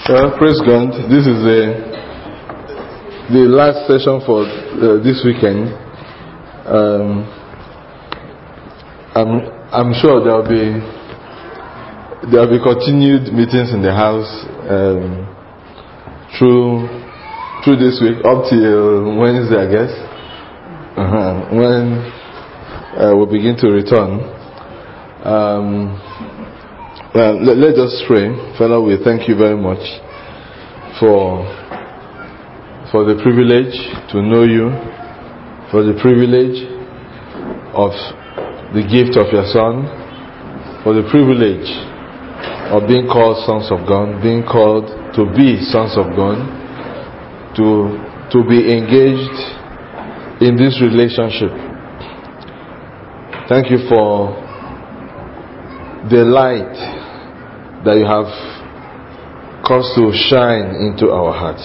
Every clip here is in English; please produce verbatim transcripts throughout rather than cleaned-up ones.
Well, praise God. This is the the last session for uh, this weekend. Um, I'm I'm sure there will be there will be continued meetings in the house um, through through this week up till Wednesday, I guess, uh-huh, when uh, we begin to return. Um, Well, let, let us pray. Father, we thank you very much for for the privilege to know you, for the privilege of the gift of your Son, for the privilege of being called sons of God, being called to be sons of God, to to be engaged in this relationship. Thank you for the light that you have caused to shine into our hearts.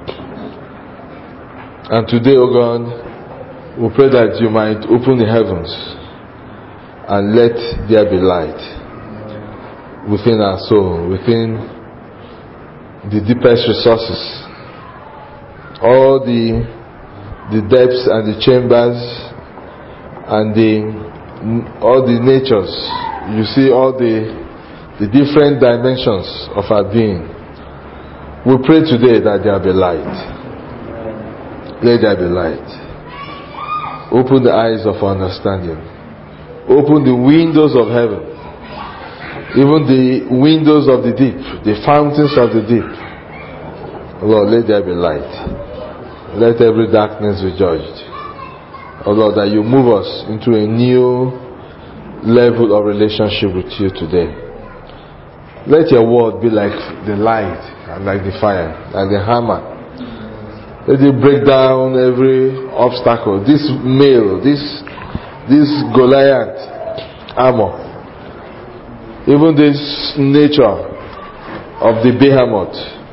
And today, O God, we pray that you might open the heavens and let there be light within our soul, within the deepest resources, all the the depths and the chambers and the all the natures. You see all the the different dimensions of our being. We pray today that there be light. Let there be light. Open the eyes of understanding. Open the windows of heaven. Even the windows of the deep, the fountains of the deep. Lord, let there be light. Let every darkness be judged. Oh Lord, that you move us into a new level of relationship with you today. Let your word be like the light and like the fire, like the hammer. Let it break down every obstacle. This mail, this this Goliath armor, even this nature of the behemoth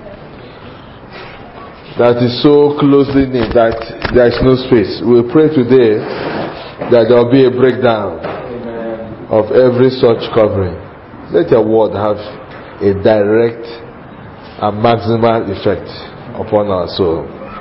that is so closely knit that there is no space. We pray today that there will be a breakdown of every such covering. Let your word have a direct and maximal effect upon our soul.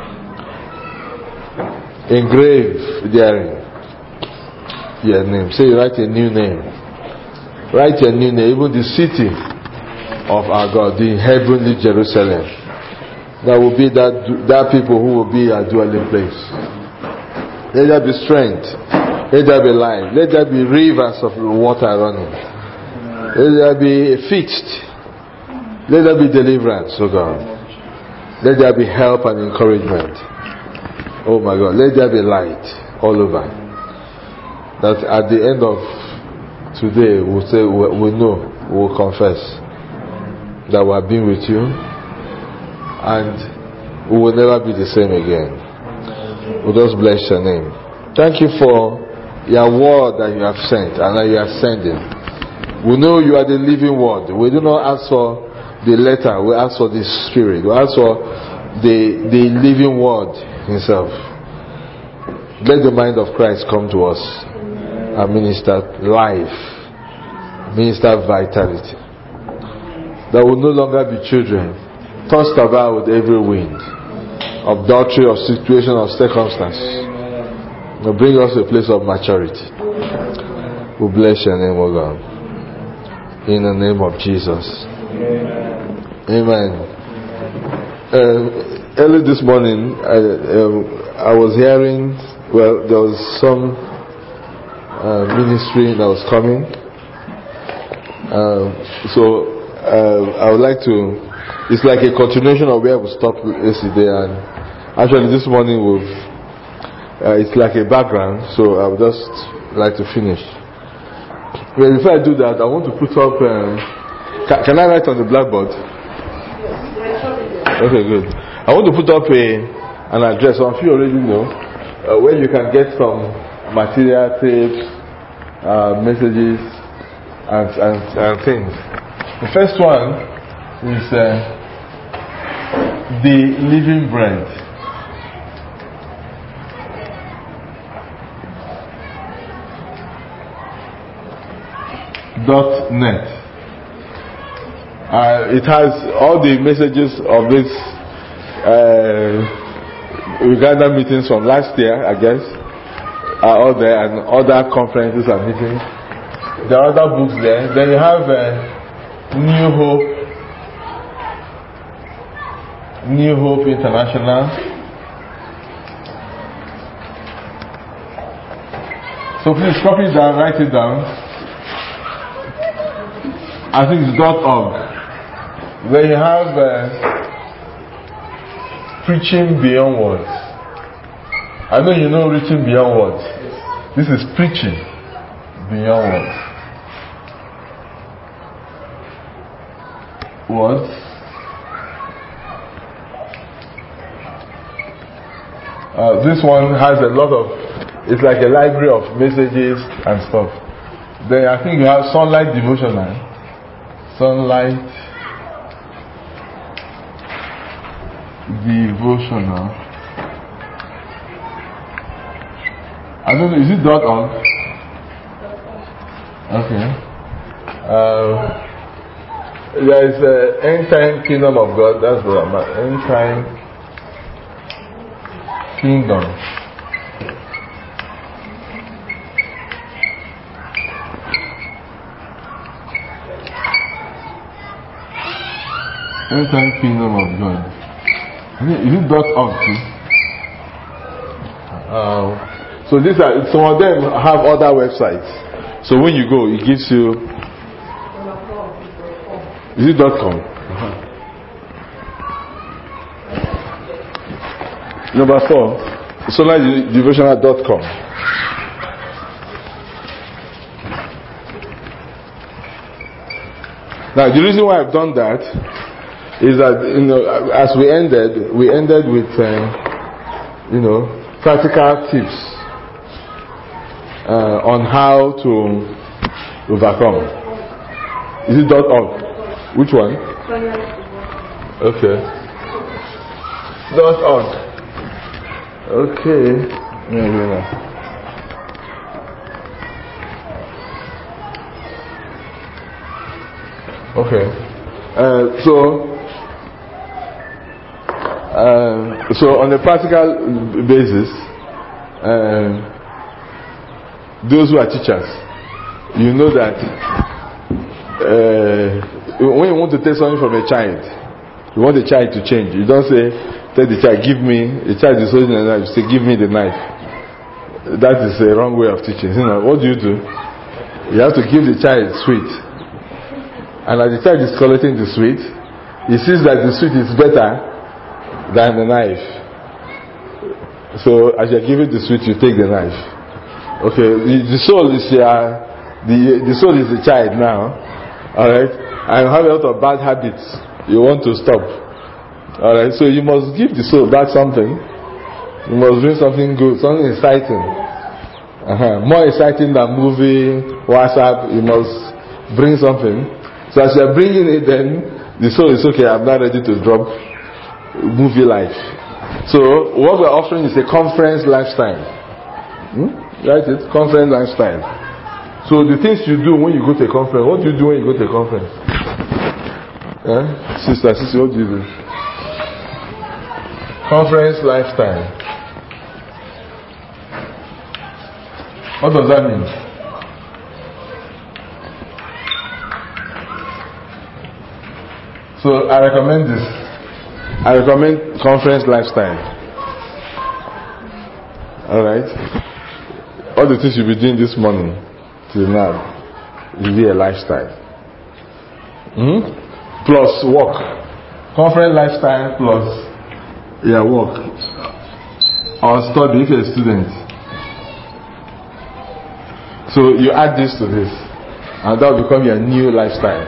Engrave therein your name. Say, write a new name. Write a new name. Even the city of our God, the heavenly Jerusalem. That will be that that people who will be our dwelling place. Let there be strength. Let there be life. Let there be rivers of water running. Let there be fixed. Let there be deliverance, oh God. Let there be help and encouragement. Oh my God. Let there be light all over. That at the end of today, we'll say, we know, we'll confess that we have been with you and we will never be the same again. We'll just bless your name. Thank you for your word that you have sent and that you are sending. We know you are the living word. We do not ask for the letter, we ask for the spirit, we ask for the the living word himself. Let the mind of Christ come to us and minister life, minister vitality. That will no longer be children tossed about with every wind of doctrine, of situation, of circumstance. Will bring us to a place of maturity. We bless your name, O God. In the name of Jesus. Amen. Amen. Uh, early this morning, I, uh, I was hearing, well, there was some uh, ministry that was coming. Uh, so, uh, I would like to, it's like a continuation of where we stopped yesterday, and actually this morning we've, uh, it's like a background, so I would just like to finish. Well, before I do that, I want to put up, um, can, can I write on the blackboard? Okay, good. I want to put up a an address. Some of you already know uh, where you can get some material, tapes, uh, messages, and, and and things. The first one is uh, the Living Bread. Dot net. Uh, it has all the messages of this uh, Uganda meetings from last year, I guess, are all there, and other conferences and meetings. There are other books there. Then you have uh, New Hope, New Hope International. So please copy it down, write it down. I think it's .org. Then you have uh, Preaching Beyond Words. I know you know Reaching Beyond Words. This is Preaching Beyond Words. Words. Uh, this one has a lot of, it's like a library of messages and stuff. Then I think you have Sunlight Devotional. Sunlight Devotional. I don't know, is it .org? Okay. Uh, there is uh, End Time Kingdom of God. That's what I'm at. End Time Kingdom. End Time Kingdom of God. Is it .org too? Uh, so these are, some of them have other websites. So when you go, it gives you. Is it .com? Uh-huh. Number four, solar devotional dot com. Now the reason why I've done that is that, you know, as we ended, we ended with, uh, you know, practical tips uh, on how to overcome. Is it .org? Which one? Okay. .org. Okay. Yeah, okay. Uh, so. Uh, so on a practical basis, uh, those who are teachers, you know that uh, when you want to take something from a child, you want the child to change. You don't say, tell the child, give me, the child is holding a knife, you say, give me the knife. That is a wrong way of teaching. You know, what do you do? You have to give the child sweet. And as the child is collecting the sweet, he sees that the sweet is better than the knife. So as you're giving the sweet, you take the knife. Okay, the, the soul is uh, the the soul is the child now. Alright? And have a lot of bad habits you want to stop. Alright, so you must give the soul back something. You must bring something good, something exciting. Uh-huh. More exciting than movie, WhatsApp. You must bring something. So as you're bringing it, then the soul is okay, I'm not ready to drop movie life. So what we're offering is a conference lifestyle. Hmm? Right? It conference lifestyle. So the things you do when you go to a conference, what do you do when you go to a conference? Eh? Sister, sister, what do you do? Conference lifestyle. What does that mean? So I recommend this. I recommend conference lifestyle. Alright? All the things you'll be doing this morning till now will be a lifestyle. Hmm? Plus work. Conference lifestyle plus yeah, work. Or study if you're a student. So you add this to this, and that will become your new lifestyle.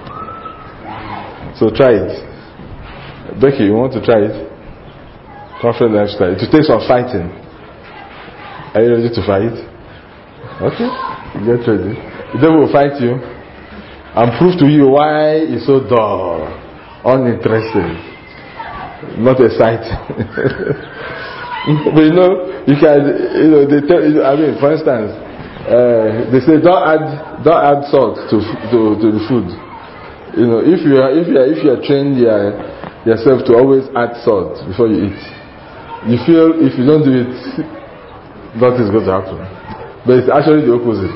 So try it. Becky, you want to try it? Conference lifestyle. To take some fighting. Are you ready to fight? Okay. Get ready. The devil will fight you and prove to you why it's so dull, uninteresting, not exciting. But you know, you can, you know, they tell you, I mean, for instance, uh, they say don't add, don't add salt to, to, to the food. You know, if you are if you are if you are trained your, yourself to always add salt before you eat, you feel if you don't do it, nothing is going to happen. But it's actually the opposite.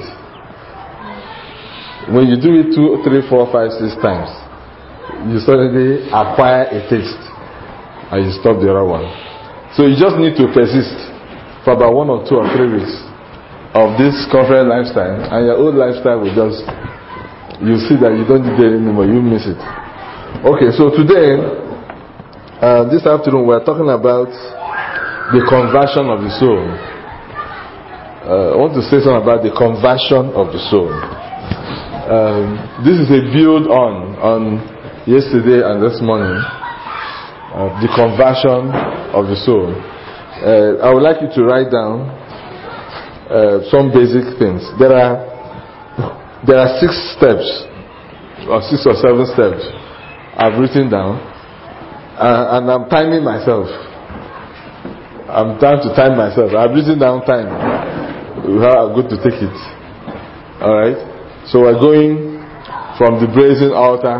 When you do it two, three, four, five, six times, you suddenly acquire a taste, and you stop the other one. So you just need to persist for about one or two or three weeks of this corporate lifestyle, and your old lifestyle will just, you see that you don't need it anymore, you miss it. Okay, so today, uh, this afternoon, we're talking about the conversion of the soul. Uh, I want to say something about the conversion of the soul. Um, this is a build on on yesterday and this morning, uh, the conversion of the soul. Uh, I would like you to write down uh, some basic things. There are there are six steps, or six or seven steps I've written down, uh, and I'm timing myself. I'm trying to time myself. I've written down time. How I'm going to take it. All right. So we're going from the brazen altar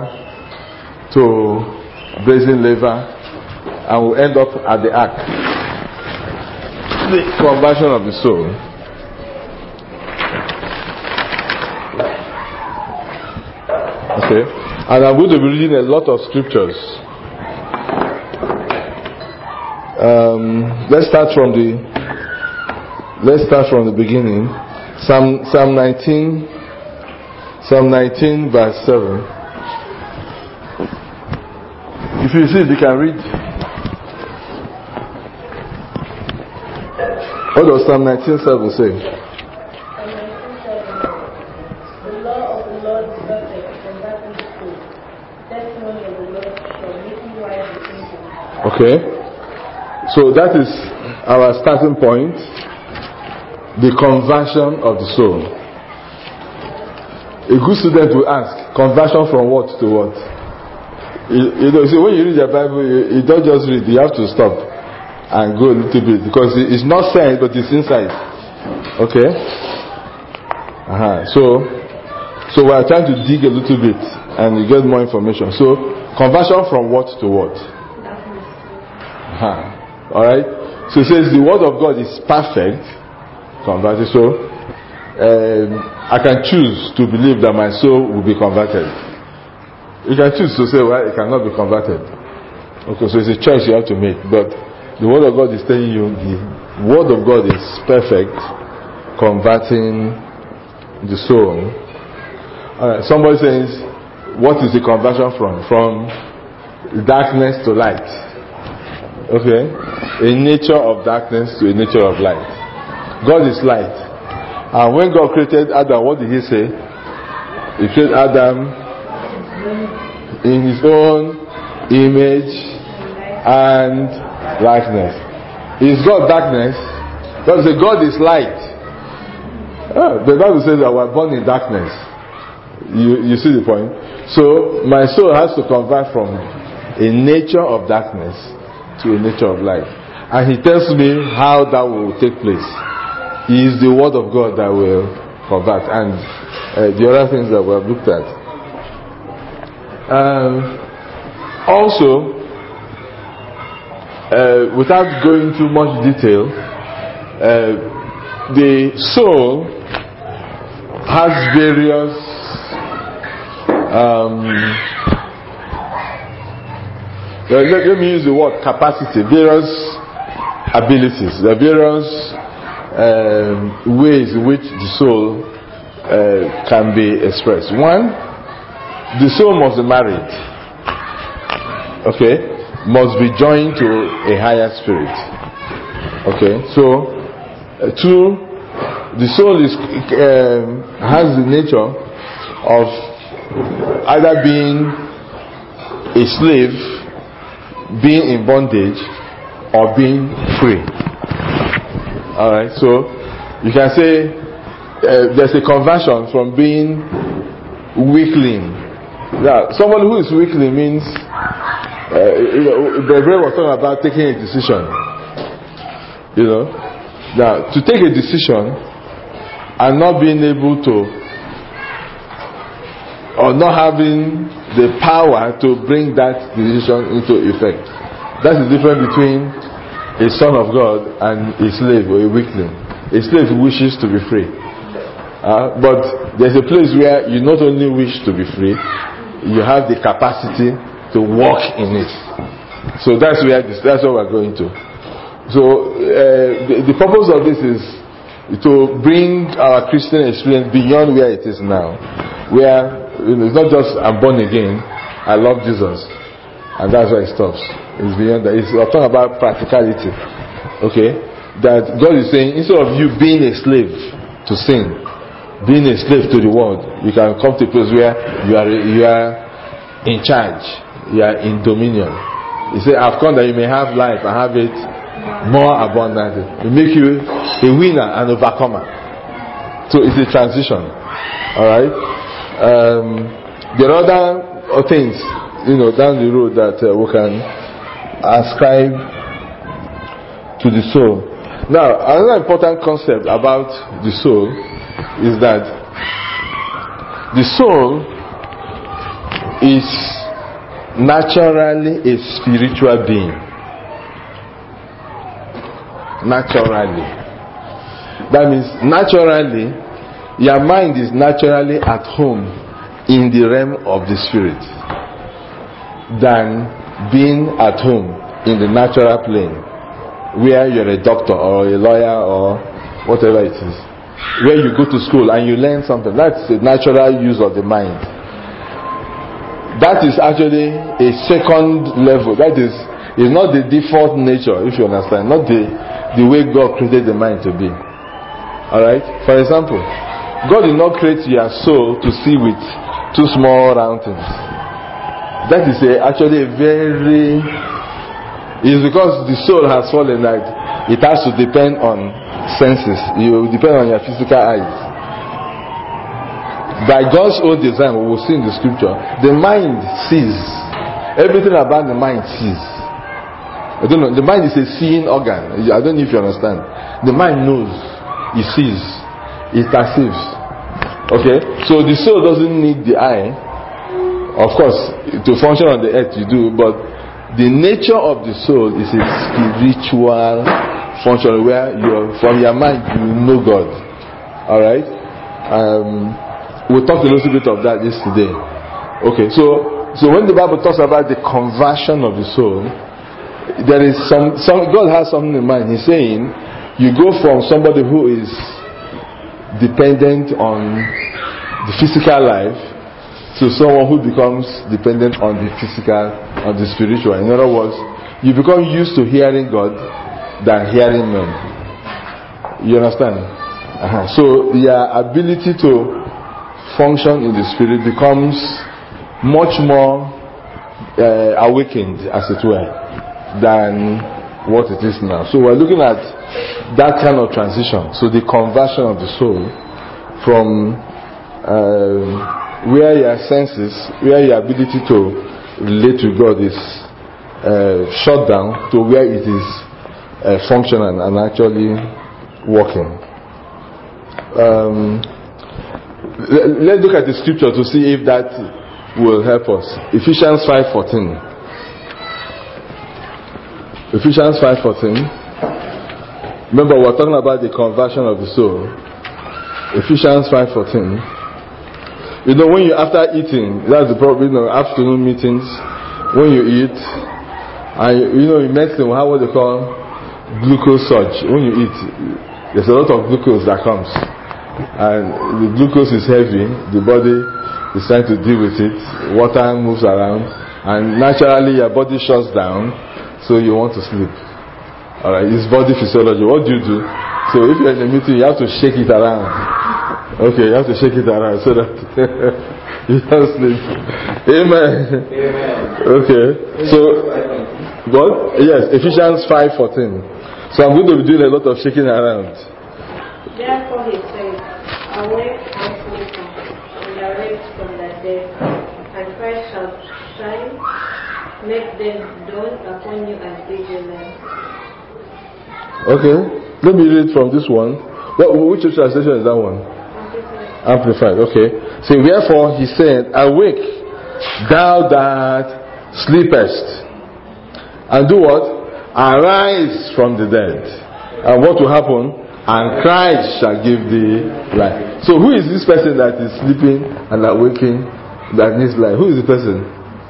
to brazen laver, and we'll end up at the ark. The conversion of the soul. Okay. And I'm going to be reading a lot of scriptures. Um, let's start from the let's start from the beginning. Psalm Psalm nineteen. Psalm nineteen verse seven. If you see it, you can read. What does Psalm nineteen seven say? The law of the Lord is perfect, converting the soul. Testimony of the Lord shall make you wise in thinking. Okay. So that is our starting point. The conversion of the soul. A good student will ask, conversion from what to what? You, you know, see, when you read the Bible, you, you don't just read, you have to stop and go a little bit, because it's not science, but it's inside. Okay? Uh-huh. So, so we are trying to dig a little bit and you get more information. So, conversion from what to what? Uh-huh. Alright? So it says the word of God is perfect. Converted. So, Um, I can choose to believe that my soul will be converted. You can choose to say, well, it cannot be converted. Okay, so it's a choice you have to make. But the word of God is telling you the word of God is perfect, converting the soul. Alright, somebody says, what is the conversion from? From darkness to light. Okay? A nature of darkness to a nature of light. God is light. And when God created Adam, what did he say? He created Adam in his own image and likeness. Is God darkness? God says God is light. Oh, the Bible says that we are born in darkness. You, you see the point? So my soul has to convert from a nature of darkness to a nature of light. And he tells me how that will take place. He is the word of God that will convert, and uh, the other things that we have looked at. Um, also, uh, without going into much detail, uh, the soul has various um, let, let me use the word capacity, various abilities, the various Um, ways in which the soul uh, can be expressed. One, the soul must be married. Okay, must be joined to a higher spirit. Okay, so uh, two, the soul is um, has the nature of either being a slave, being in bondage, or being free. Alright, so you can say uh, there's a conversion from being weakling. Now, someone who is weakling means uh, you know, the Bible was talking about taking a decision. You know, now to take a decision and not being able to, or not having the power to bring that decision into effect. That's the difference between a son of God and a slave or a weakling. A slave wishes to be free. Uh, but there's a place where you not only wish to be free, you have the capacity to walk in it. So that's where this, that's what we're going to. So uh, the, the purpose of this is to bring our Christian experience beyond where it is now, where you know, it's not just I'm born again, I love Jesus, and that's where it stops. It's beyond that. It's talking about practicality. Okay, that God is saying instead of you being a slave to sin, being a slave to the world, you can come to a place where you are you are in charge, you are in dominion. He said, "I've come that you may have life and have it more abundantly." It make you a winner and overcomer. So it's a transition. All right. Um, there are other things, you know, down the road that uh, we can ascribe to the soul. Now, another important concept about the soul is that the soul is naturally a spiritual being. Naturally. That means naturally, your mind is naturally at home in the realm of the spirit than being at home in the natural plane where you're a doctor or a lawyer or whatever it is, where you go to school and you learn something. That's the natural use of the mind. That is actually a second level. That is is not the default nature, if you understand, not the the way God created the mind to be. Alright? For example, God did not create your soul to see with two small round things. That is a, actually a very... It's because the soul has fallen that it has to depend on senses. You depend on your physical eyes. By God's own design, we will see in the scripture, the mind sees. Everything about the mind sees. I don't know. The mind is a seeing organ. I don't know if you understand. The mind knows. It sees. It perceives. Okay? So the soul doesn't need the eye. Of course, to function on the earth you do, but the nature of the soul is a spiritual function where you, from your mind, you know God. Alright? Um, we'll talk a little bit of that yesterday. Okay, so so when the Bible talks about the conversion of the soul, there is some, some God has something in mind. He's saying you go from somebody who is dependent on the physical life to someone who becomes dependent on the physical, on the spiritual. In other words, you become used to hearing God than hearing men. You understand? Uh-huh. So your ability to function in the spirit becomes much more uh, awakened, as it were, than what it is now. So we're looking at that kind of transition. So the conversion of the soul from uh, where your senses, where your ability to relate to God is uh, shut down to where it is uh, functional and actually working. Um, let's look at the scripture to see if that will help us. Ephesians five fourteen. Ephesians five fourteen. Remember, we're talking about the conversion of the soul. Ephesians five fourteen. You know, when you after eating, that's the problem. You know, afternoon meetings, when you eat, and you know, in medicine, how what they call glucose surge. When you eat, there's a lot of glucose that comes, and the glucose is heavy. The body is trying to deal with it. Water moves around, and naturally, your body shuts down. So you want to sleep. Alright, it's body physiology. What do you do? So if you're in a meeting, you have to shake it around. Okay, you have to shake it around so that you don't sleep. Amen. Amen. Okay. So what? Yes, Ephesians five fourteen. So I'm going to be doing a lot of shaking around. Therefore he says, awake and sleep, and arise from the dead, and Christ shall shine. Make them dawn upon you and vigilant. Okay, let me read from this one. What, which translation is that one? Amplified. Amplified. Okay. So wherefore he said, awake thou that sleepest, and do what? Arise from the dead. And what will happen? And Christ shall give thee life. So who is this person that is sleeping and awaking that needs life? Who is the person?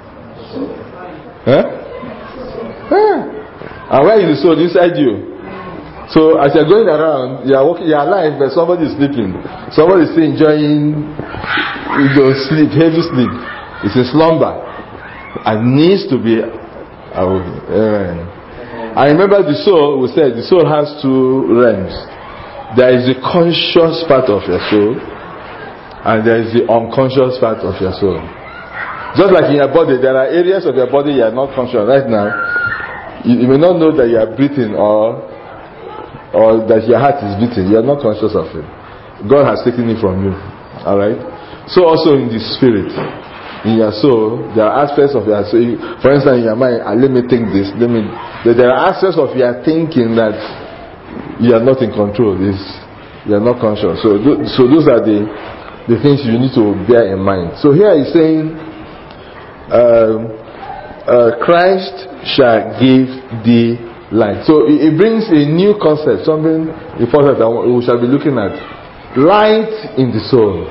Huh? Huh? And where is the soul? Inside you. So as you're going around, you're walking, you're alive, but somebody is sleeping. Somebody is still enjoying, you know, sleep, heavy sleep. It's a slumber. And needs to be awoken. Amen. I remember the soul, we said the soul has two realms. There is the conscious part of your soul, and there is the unconscious part of your soul. Just like in your body, there are areas of your body you are not conscious right now. You, you may not know that you are breathing or or that your heart is beating. You are not conscious of it. God has taken it from you. Alright? So also in the spirit, in your soul, there are aspects of your soul. For instance, in your mind, ah, let me think this. Let me. There are aspects of your thinking that you are not in control. This, you are not conscious. So, so those are the the things you need to bear in mind. So here he's saying, uh, uh, Christ shall give thee light. So it, it brings a new concept, something important that we shall be looking at. Light in the soul.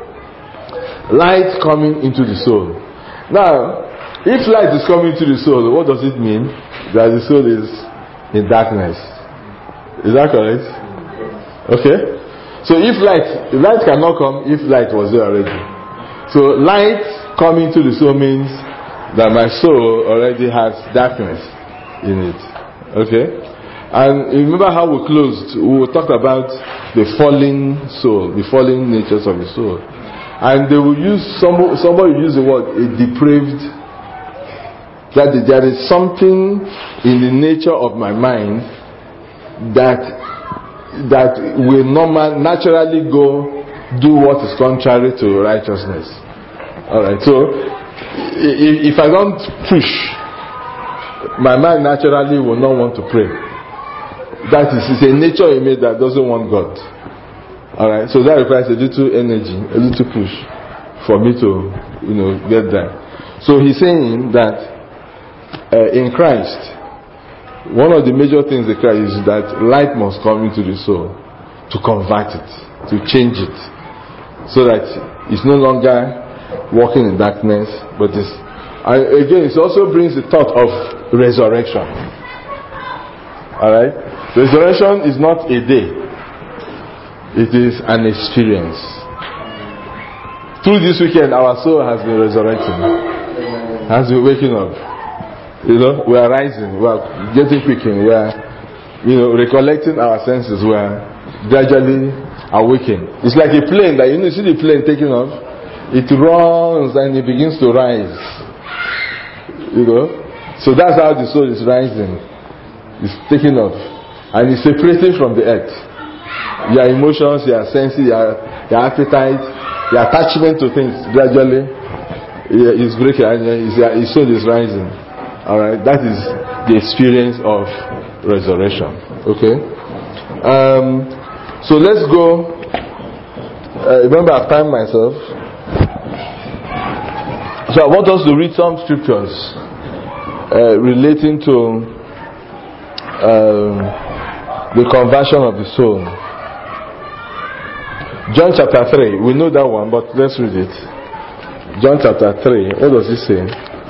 Light coming into the soul. Now, if light is coming into the soul, what does it mean? That the soul is in darkness. Is that correct? Okay. So if light, light cannot come if light was there already. So light coming to the soul means that my soul already has darkness in it. Okay. And remember how we closed? We talked about the fallen soul, the fallen natures of the soul. And they will use, some, somebody will use the word, a depraved, that there is something in the nature of my mind that that will normal, naturally go do what is contrary to righteousness. Alright, so if, if I don't push, my mind naturally will not want to pray. That is, it's a nature in me that doesn't want God. Alright, so that requires a little energy, a little push for me to, you know, get there. So he's saying that uh, in Christ, one of the major things in Christ is that light must come into the soul to convert it, to change it, so that it's no longer walking in darkness, but it's, and again, it also brings the thought of resurrection. Alright, resurrection is not a day. It is an experience. Through this weekend, our soul has been resurrecting, has been waking up. You know, we are rising, we are getting quickened, we are, you know, recollecting our senses, we are gradually awakening. It's like a plane that, you know, you see the plane taking off, it runs and it begins to rise. You know, so that's how the soul is rising. It's taking off and it's separating from the earth. Your emotions, your senses, your, your appetite, your attachment to things gradually is breaking and your soul is rising. Alright, that is the experience of resurrection. Okay? Um, so let's go. Uh, remember, I've timed myself. So I want us to read some scriptures uh, relating to um, the conversion of the soul. John chapter three, we know that one, but let's read it. John chapter three, what does it say?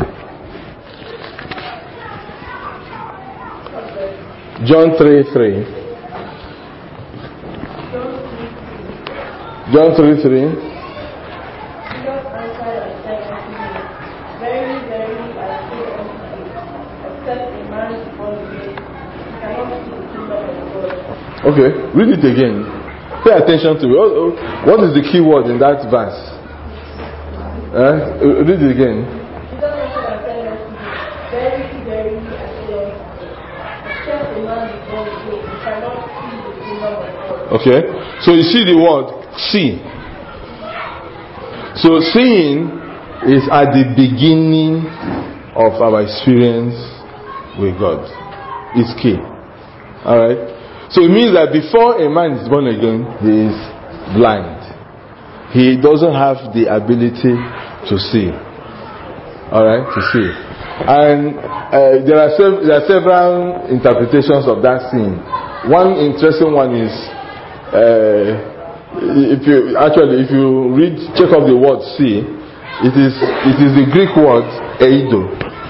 John three three. John three three. Very, very, I say unto you, except a man is born again, he cannot see the kingdom of God. Okay, read it again. Pay attention to it. What is the key word in that verse? Uh, read it again. Very, very, I say unto you, except a man is born again, he cannot see the kingdom of God. Okay, so you see the word see. So seeing is at the beginning of our experience with God. It's key. Alright. So it means that before a man is born again, he is blind. He doesn't have the ability to see. All right, to see. And uh, there are sev- there are several interpretations of that scene. One interesting one is, uh, if you actually if you read check out the word see, it is it is the Greek word eido,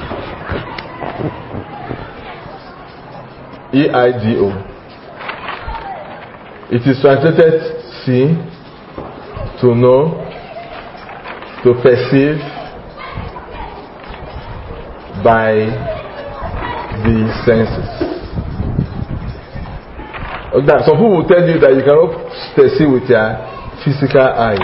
E I D O. It is translated see, to know, to perceive by the senses. That some people will tell you that you cannot perceive with your physical eyes.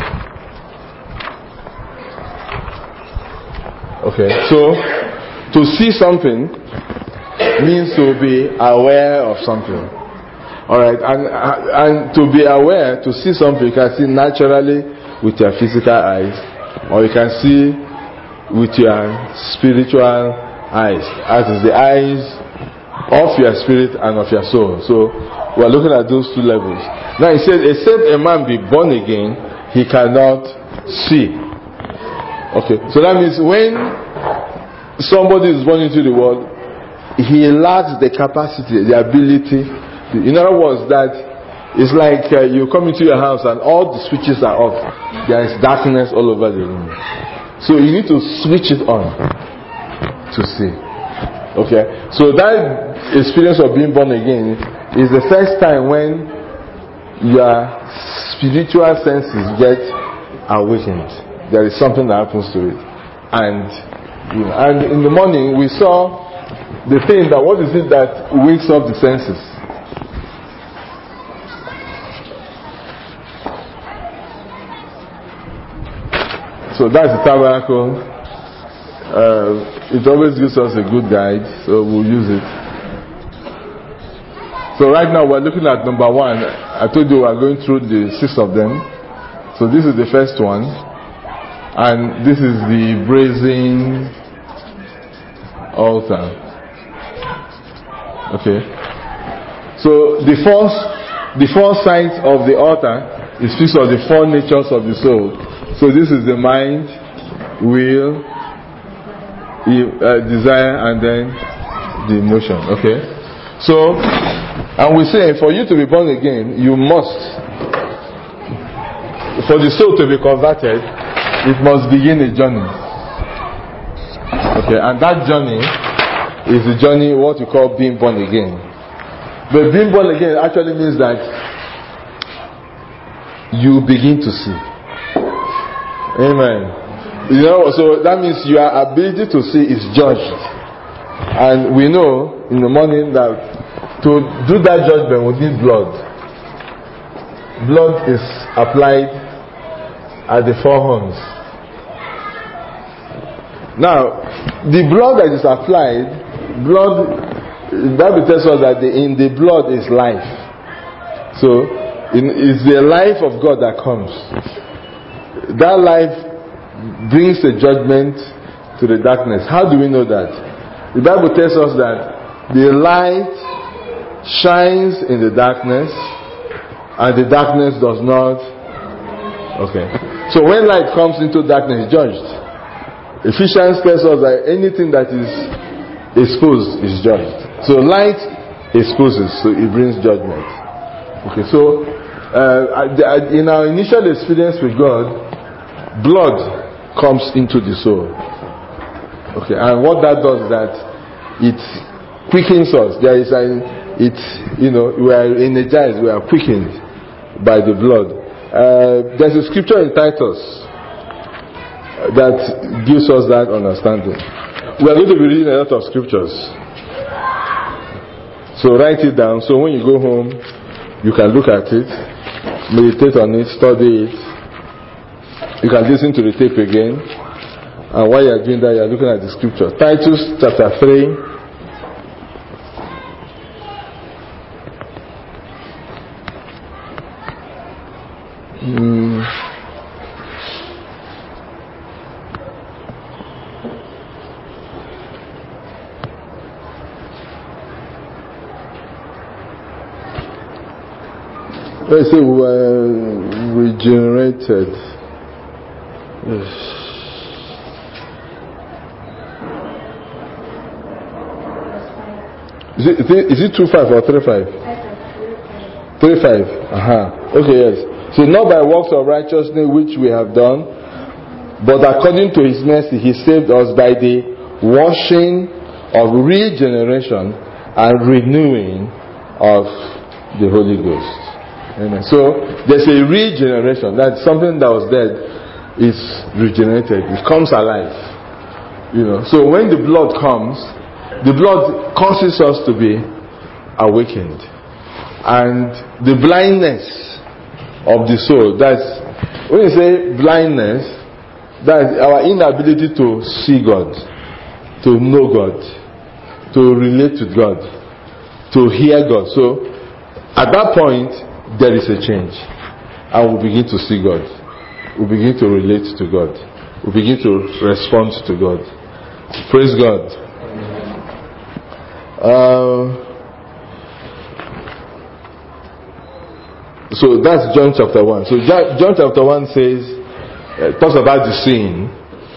Okay, so to see something means to be aware of something. Alright, and and to be aware, to see something, you can see naturally with your physical eyes, or you can see with your spiritual eyes, as is the eyes of your spirit and of your soul. So we are looking at those two levels. Now he says, except a man be born again, he cannot see. Okay, so that means when somebody is born into the world, he lacks the capacity, the ability. In other words, that it's like uh, you come into your house and all the switches are off. There is darkness all over the room. So you need to switch it on to see. Okay, so that experience of being born again is the first time when your spiritual senses get awakened. There is something that happens to it, and you know, and in the morning we saw the thing that what is it that wakes up the senses? So that's the tabernacle. Uh, it always gives us a good guide, so we'll use it. So right now we're looking at number one. I told you we're going through the six of them. So this is the first one, and this is the brazen altar. Okay. So the first, the four sides of the altar is speaks of the four natures of the soul. So this is the mind, will, uh, desire, and then the emotion. Okay. So, and we say for you to be born again, you must, for the soul to be converted, it must begin a journey. Okay, and that journey is the journey what we call being born again. But being born again actually means that you begin to see. Amen. You know, so that means your ability to see is judged. And we know in the morning that to do that judgment we need blood. Blood is applied at the four horns. Now, the blood that is applied, blood, the Bible tells us that the, in the blood is life. So, in, it's the life of God that comes. That life brings a judgment to the darkness. How do we know that? The Bible tells us that the light shines in the darkness and the darkness does not. Okay. So when light comes into darkness, it's judged. Ephesians tells us that anything that is exposed is judged. So light exposes, so it brings judgment. Okay, so uh, in our initial experience with God, blood comes into the soul. Okay, and what that does is that it quickens us. There is an, it, you know, we are energized, we are quickened by the blood. Uh, there's a scripture in Titus that gives us that understanding. We are going to be reading a lot of scriptures. So write it down. So when you go home, you can look at it, meditate on it, study it. You can listen to the tape again. And while you are doing that, you are looking at the scripture. Titus chapter three. Mm. Let's say we were regenerated. Yes. Is it, is it, is it two five or three five? three five. Aha. Okay, yes. So not by works of righteousness which we have done, but according to his mercy he saved us by the washing of regeneration and renewing of the Holy Ghost. Amen. So there's a regeneration. That something that was dead is regenerated. It comes alive. You know. So when the blood comes, the blood causes us to be awakened. And the blindness of the soul, that's, when you say blindness, that's our inability to see God, to know God, to relate with God, to hear God. So at that point, there is a change. And we begin to see God. We begin to relate to God. We begin to respond to God. Praise God. Uh, So that's John chapter one. So John chapter one says, uh, talks about the seeing.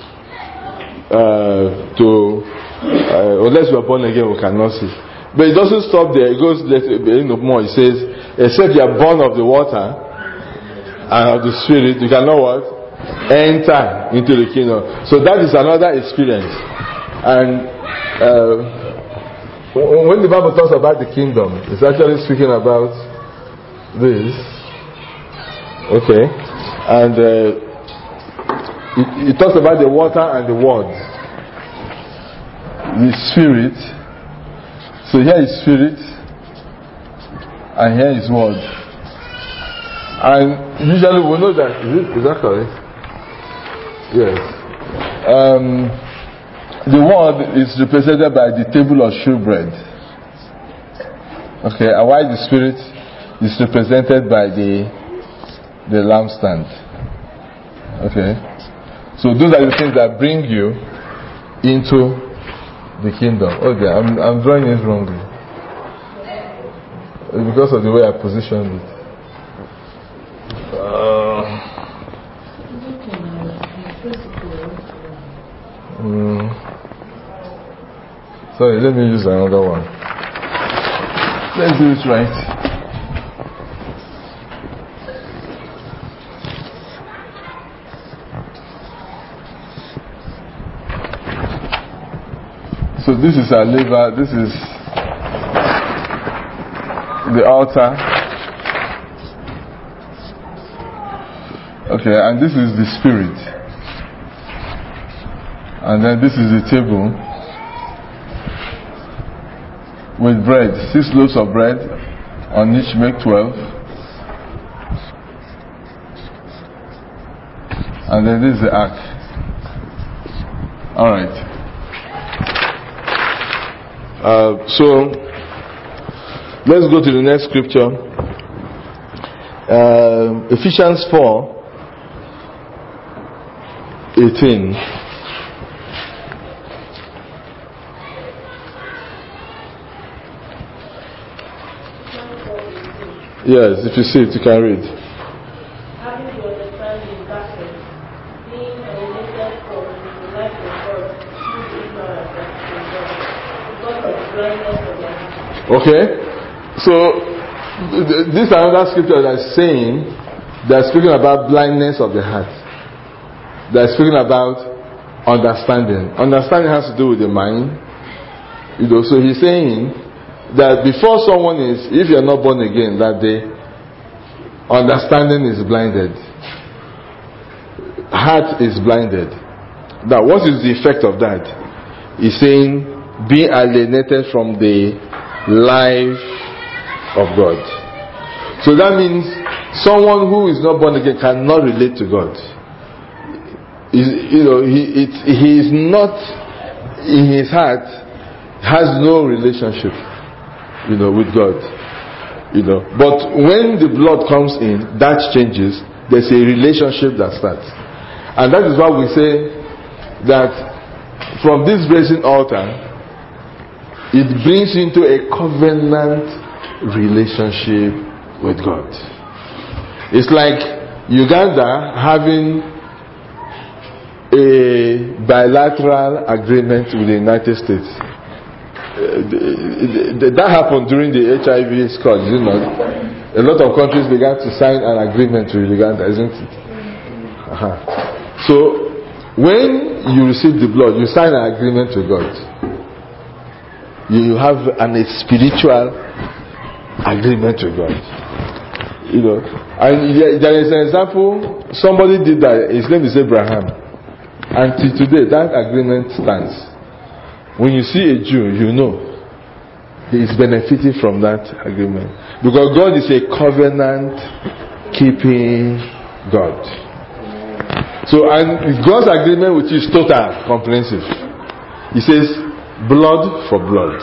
Uh, to uh, unless we are born again, we cannot see. But it doesn't stop there. It goes little more. It says, except you are born of the water and of the Spirit, you cannot what? Enter into the kingdom. So that is another experience. And uh, when the Bible talks about the kingdom, it's actually speaking about this, okay, and uh, it, it talks about the water and the word, the Spirit. So here is Spirit, and here is word. And usually we know that. Is, it, is that correct? Yes. Um, the word is represented by the table of shewbread. Okay, and why the Spirit is represented by the the lampstand. Okay, so those are the things that bring you into the kingdom. Okay, I'm I'm drawing it wrongly. It's because of the way I positioned it. Uh, mm, sorry, let me use another one. Let's do it right. So this is our liver, this is the altar. Okay, and this is the Spirit. And then this is the table with bread, six loaves of bread, on each make twelve. And then this is the ark. Alright. Uh, so let's go to the next scripture. Uh, Ephesians four eighteen. Yes, if you see it, you can read. Having to understand in darkness, being alienated from the light of God, through ignorance that is in God, because of the blindness of their heart. Okay, so th- this is another scripture that's saying, they're speaking about blindness of the heart. They're speaking about understanding. Understanding has to do with the mind. You know, so he's saying that before someone is, if you're not born again that day, understanding is blinded, heart is blinded. Now what is the effect of that? He's saying be alienated from the life of God. So that means someone who is not born again cannot relate to God. Is, you know, he it, he is not in his heart, has no relationship, you know, with God, you know. But when the blood comes in, that changes. There's a relationship that starts, and that is why we say that from this brazen altar, it brings into a covenant relationship with God. It's like Uganda having a bilateral agreement with the United States. uh, that happened during the H I V scourge, you know. A lot of countries began to sign an agreement with Uganda, isn't it? Uh-huh. So, when you receive the blood, you sign an agreement with God. You have an, a spiritual agreement with God. You know, and there is an example. Somebody did that. His name is Abraham. Until today, that agreement stands. When you see a Jew, you know he is benefiting from that agreement, because God is a covenant-keeping God. So, and God's agreement with you is total, comprehensive. He says, blood for blood,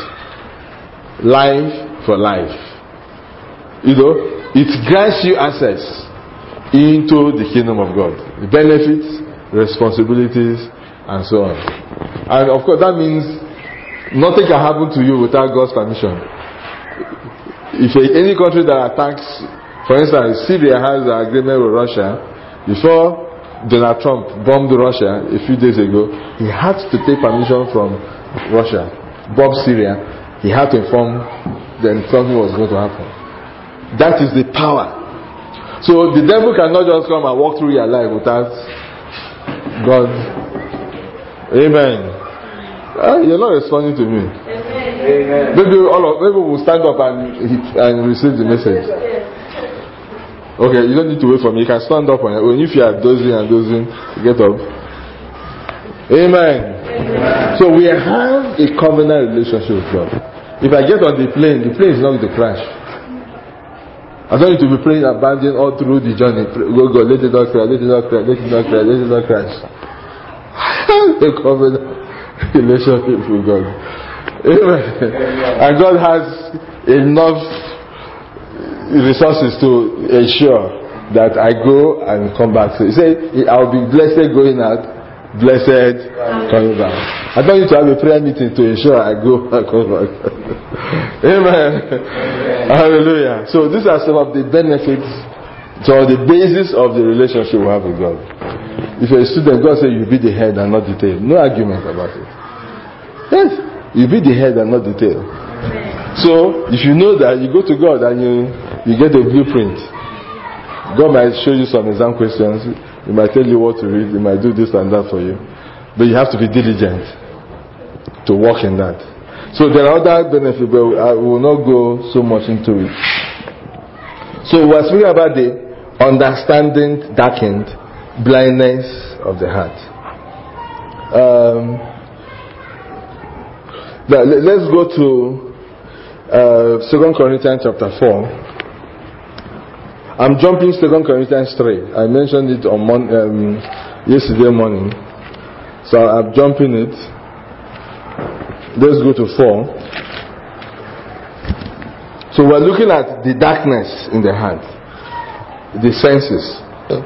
life for life. You know, it grants you access into the kingdom of God, the benefits, responsibilities, and so on. And of course, that means nothing can happen to you without God's permission. If any country that attacks, for instance, Syria has an agreement with Russia. Before Donald Trump bombed Russia a few days ago, he had to take permission from Russia. Bomb Syria, he had to inform them something was going to happen. That is the power. So the devil cannot just come and walk through your life without God. Amen. Ah, you're not responding to me. Amen. Maybe all of maybe we'll stand up and and receive the message. Okay, you don't need to wait for me. You can stand up on your own. If you are dozing and dozing, get up. Amen. Amen. So we have a covenant relationship with God. If I get on the plane, the plane is not going to crash. I don't need to be praying abandon all through the journey. Go, go, let it not crash, let it not crash, let it not crash, let it not crash. A covenant relationship with God. Amen. And God has enough resources to ensure that I go and come back. So he said, I'll be blessed going out, blessed coming back. I don't need to have a prayer meeting to ensure I go and come back. Amen. Amen. Hallelujah. So these are some of the benefits, so the basis of the relationship we have with God. If you're a student, God says you be the head and not the tail. No argument about it. Yes, you be the head and not the tail. So if you know that, you go to God and you you get a blueprint. God might show you some exam questions. He might tell you what to read. He might do this and that for you. But you have to be diligent to walk in that. So there are other benefits, but I will not go so much into it. So we're speaking about the understanding darkened, blindness of the heart. Um, let's go to uh, Second Corinthians chapter four. I'm jumping Second Corinthians three. I mentioned it on mon- um, yesterday morning. So I'm jumping it. Let's go to four. So we're looking at the darkness in the heart, the senses.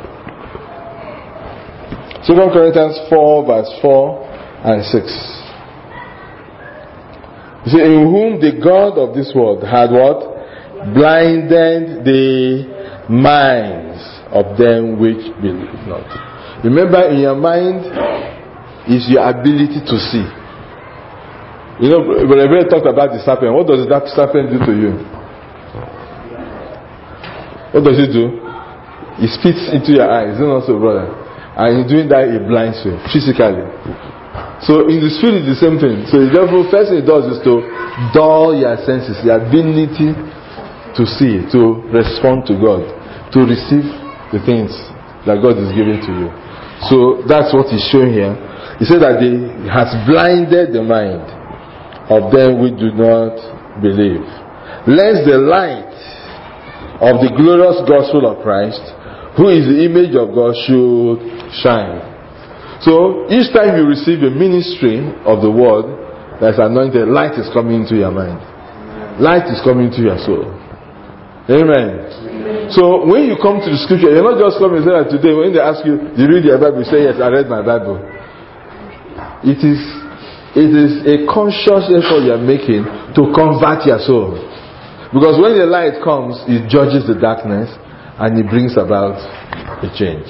Second Corinthians four verse four and six. You see, in whom the God of this world had what? Blinded the minds of them which believe not. Remember, in your mind is your ability to see. You know, when I talked about the serpent, what does that serpent do to you? What does it do? It spits into your eyes, isn't it also, brother? And in doing that, it blinds you physically. So in the spirit, it's the same thing. So the devil, first thing it does is to dull your senses, your ability to see, to respond to God, to receive the things that God is giving to you. So that's what he's showing here. He said that he has blinded the mind of them which do not believe, lest the light of the glorious gospel of Christ, who is the image of God, should shine. So each time you receive a ministry of the word that's anointed, light is coming into your mind. Light is coming into your soul. Amen. Amen. So when you come to the scripture, you're not just coming and say that today, when they ask you, do you read your Bible? You say, yes, I read my Bible. It is it is a conscious effort you're making to convert your soul. Because when the light comes, it judges the darkness and it brings about a change.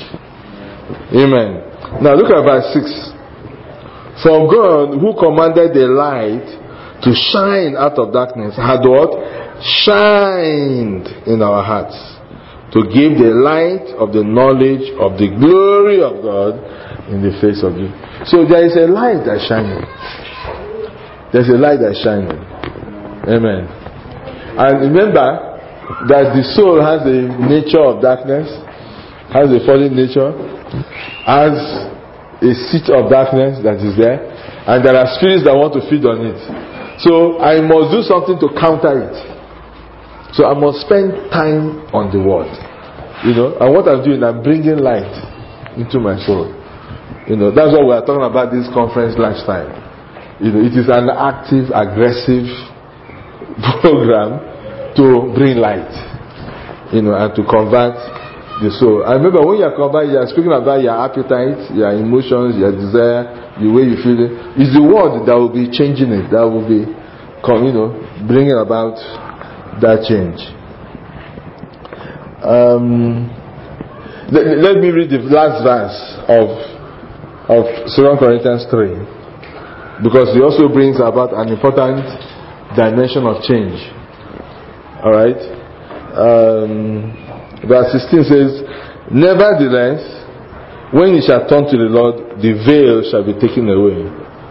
Amen. Now look at verse six. For God, who commanded the light to shine out of darkness, had what? Shined in our hearts, to give the light of the knowledge of the glory of God in the face of you. So there is a light that's shining. There's a light that's shining. Amen. And remember that the soul has the nature of darkness, has a fallen nature, has a seat of darkness that is there, and there are spirits that want to feed on it. So I must do something to counter it. So I must spend time on the word. You know, and what I'm doing, I'm bringing light into my soul. You know, that's what we are talking about this conference lifestyle. You know, it is an active, aggressive program to bring light. You know, and to convert the soul. I remember when you are converted, you are speaking about your appetite, your emotions, your desire, the way you feel it. It's the word that will be changing it, that will be, you know, bringing about that change. Um, let, let me read the last verse of of Second Corinthians three, because it also brings about an important dimension of change. All right. Um, verse sixteen says, "Nevertheless, when ye shall turn to the Lord, the veil shall be taken away."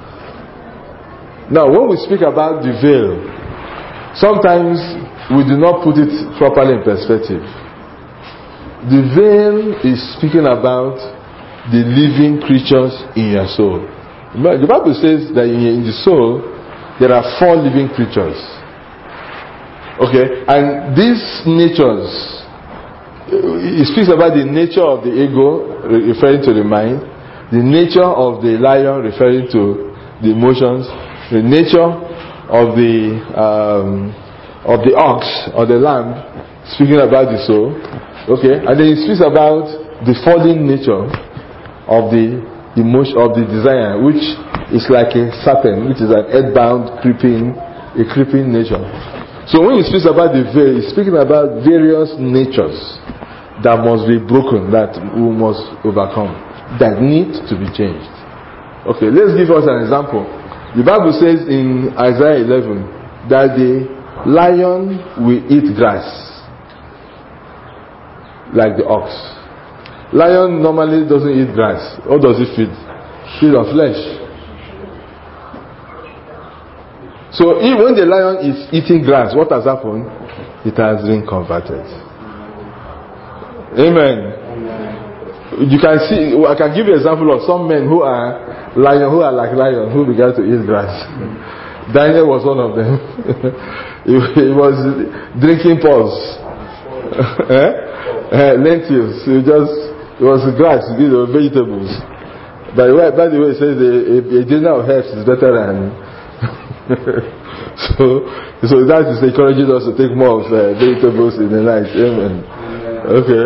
Now, when we speak about the veil, sometimes we do not put it properly in perspective. The veil is speaking about the living creatures in your soul. The Bible says that in the soul there are four living creatures. Okay, and these natures, it speaks about the nature of the ego, referring to the mind, the nature of the lion, referring to the emotions, the nature of the um, of the ox or the lamb, speaking about the soul. Okay, and then it speaks about the fallen nature of the emotion, of the desire, which is like a serpent, which is an earthbound, creeping, a creeping nature. So when it speaks about the veil, it's speaking about various natures that must be broken, that we must overcome, that need to be changed. Okay, let's give us an example. The Bible says in Isaiah eleven that the lion will eat grass like the ox. Lion normally doesn't eat grass. What does it feed? Feed on flesh. So if, when the lion is eating grass, what has happened? It has been converted. Amen. Amen. You can see, I can give you an example of some men who are lion, who are like lion, who began to eat grass. Daniel was one of them. he, he was drinking pulse. eh? Uh, lentils, it just it was grass, you know, vegetables. By the way, by the way, it says a, a, a dinner of herbs is better than. so, so that is encouraging us to take more of uh, vegetables in the night. Amen. Okay.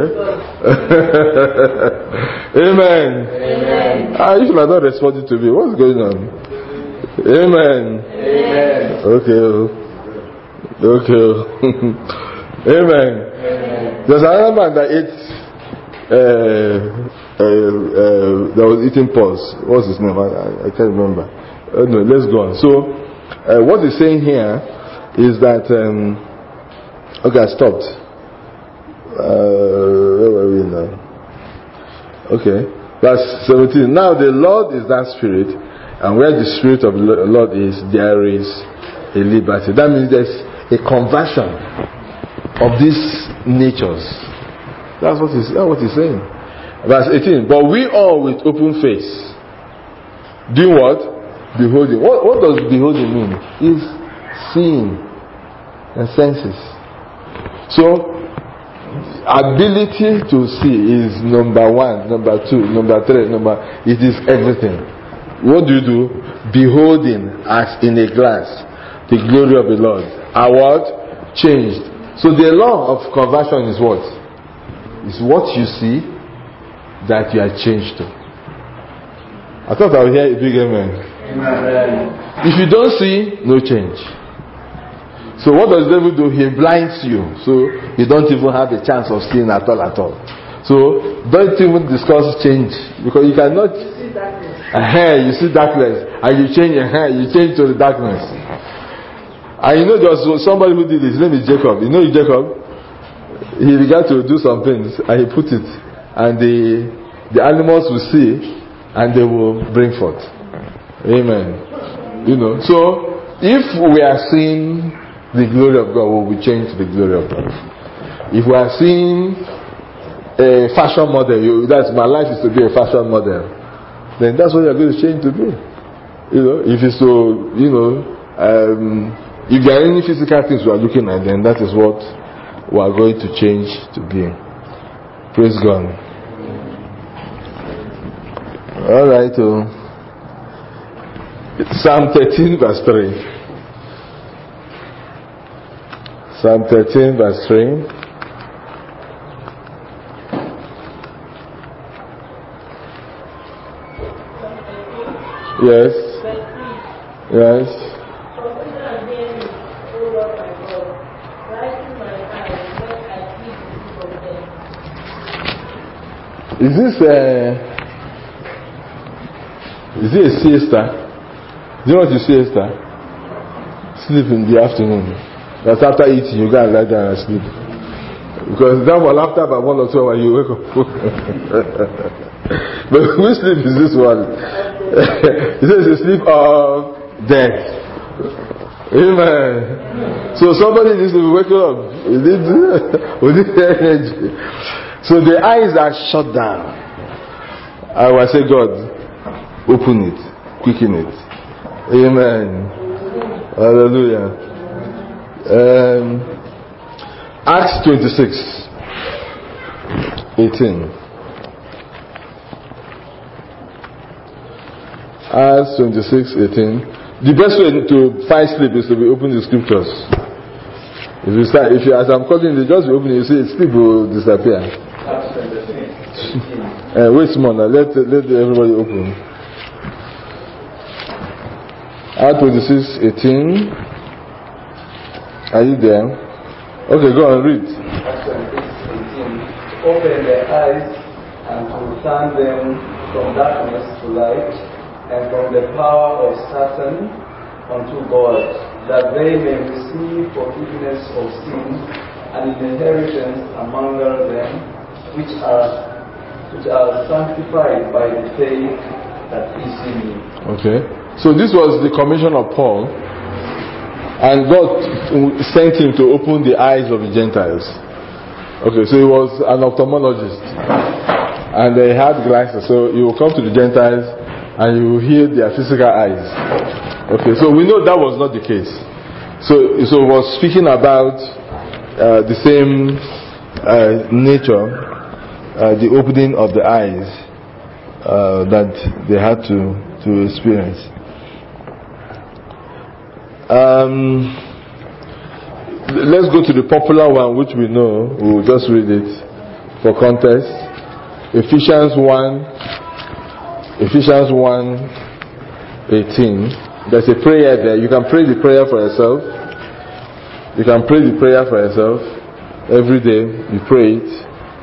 Amen. Amen. Ah, you are not responding to me. What's going on? Amen. Amen. Okay. Okay. Amen. There's another man that ate, uh, uh, uh, that was eating pulse. What's his name? I, I can't remember. Uh, no, let's go on. So, uh, what he's saying here is that, um, okay, I stopped. Uh, where were we now? Okay, verse seventeen. Now the Lord is that Spirit, and where the Spirit of the Lord is, there is a liberty. That means there's a conversion of these natures. That's what he's, that's what he's saying. Verse eighteen. But we all with open face, doing what? Beholding. What, what does beholding mean? Is seeing and senses. So ability to see is number one, number two, number three, number. It is everything. What do you do? Beholding as in a glass the glory of the Lord. Are what? Changed. So the law of conversion is what? It's what you see that you are changed to. I thought I would hear a big amen. Amen. If you don't see, no change. So what does the devil do? He blinds you, so you don't even have a chance of seeing at all at all. So don't even discuss change, because you cannot. You see darkness. Uh-huh, you see darkness, and you change. Uh-huh, you change to the darkness. And you know there was somebody who did it. His name is Jacob. You know Jacob? He began to do some things and he put it. And the, the animals will see and they will bring forth. Amen. You know, so if we are seeing the glory of God, we will change the glory of God. If we are seeing a fashion model, you, that's my life is to be a fashion model, then that's what you're going to change to be. You know, if it's to, you know, um, if there are any physical things we are looking at, then that is what we are going to change to be. Praise God. All right. Uh, Psalm thirteen, verse three. Psalm thirteen, verse three. Yes. Yes. Is this a is it a siesta? Do you know what you siesta? Sleep in the afternoon. That's after eating you go and lie down and sleep. Because that one after about one or two hours you wake up. But which sleep is this one? It says the sleep of death. Amen. So somebody needs to be waking up. We need energy. So the eyes are shut down. I will say, God, open it, quicken it. Amen. Hallelujah. Um, Acts twenty-six, eighteen. Acts twenty-six, eighteen. The best way to find sleep is to be open the scriptures. If you start, if you, as I'm calling you, just be open, you see sleep will disappear. uh, wait a moment, let let everybody open. Acts twenty-six, eighteen. Are you there? Okay, go and read. Acts twenty-six, eighteen. Open their eyes and to turn them from darkness to light, and from the power of Satan unto God, that they may receive forgiveness of sins and an inheritance among them which are which are sanctified by the faith that is in me. Okay. So this was the commission of Paul, and God sent him to open the eyes of the Gentiles. Okay, so he was an ophthalmologist, and they had glasses, so he will come to the Gentiles and you will heal their physical eyes. Okay, so we know that was not the case. So, so he was speaking about uh, the same uh, nature, uh, the opening of the eyes uh, that they had to, to experience. Um, let's go to the popular one, which we know. We will just read it for context. Ephesians one, Ephesians one, eighteen. There's a prayer there. You can pray the prayer for yourself. You can pray the prayer for yourself every day. You pray it.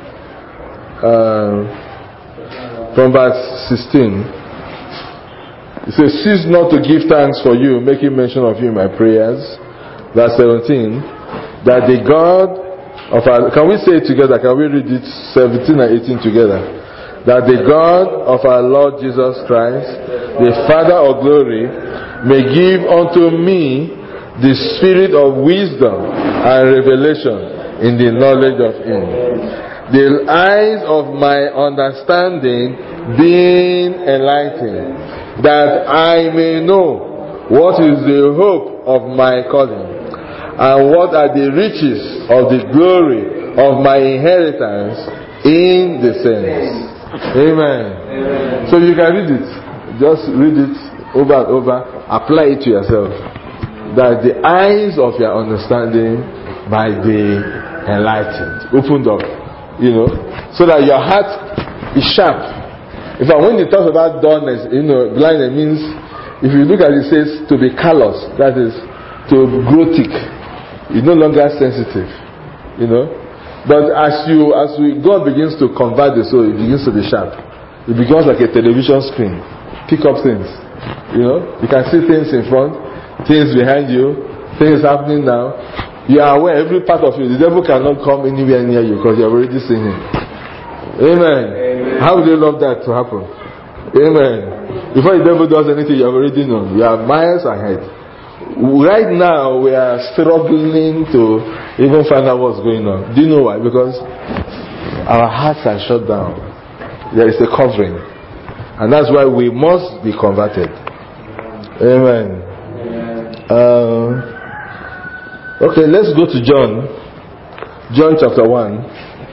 Uh, from verse sixteen. It says, cease not to give thanks for you, making mention of you in my prayers. Verse seventeen. That the God of our... Can we say it together? Can we read it seventeen and eighteen together? That the God of our Lord Jesus Christ, the Father of glory, may give unto me the spirit of wisdom and revelation in the knowledge of Him. The eyes of my understanding being enlightened, that I may know what is the hope of my calling, and what are the riches of the glory of my inheritance in the saints. Amen. Amen. So you can read it. Just read it over and over. Apply it to yourself. That the eyes of your understanding might be enlightened, opened up. You know, so that your heart is sharp. In fact, when it talks about dullness, you know, blindness means, if you look at it, it says to be callous, that is, to grow thick. You're no longer sensitive, you know. But as you, as we, God begins to convert the soul, it begins to be sharp. It becomes like a television screen. Pick up things, you know. You can see things in front, things behind you, thing is happening now. You are aware, every part of you, the devil cannot come anywhere near you because you have already seen him. Amen. Amen. How would you love that to happen? Amen. Before the devil does anything, you have already known. You are miles ahead. Right now, we are struggling to even find out what's going on. Do you know why? Because our hearts are shut down. There is a covering. And that's why we must be converted. Amen. Uh, okay, let's go to John. John chapter one.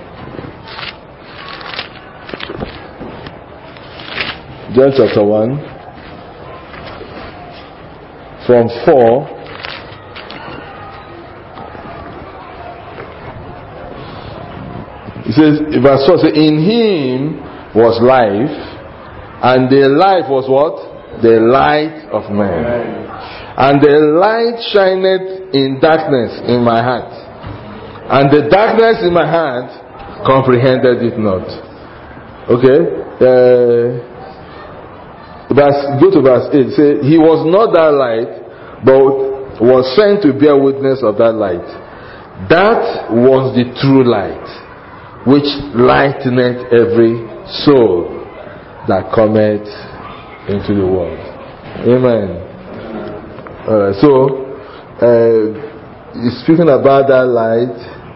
John chapter one. From four. It says, verse four says, in him was life, and the life was what? The light of man. And the light shineth in darkness in my heart, and the darkness in my heart comprehended it not. Okay? Uh, verse, go to verse eight. Say, he was not that light, but was sent to bear witness of that light. That was the true light, which lighteneth every soul that cometh into the world. Amen. Alright, so uh, he's speaking about that light.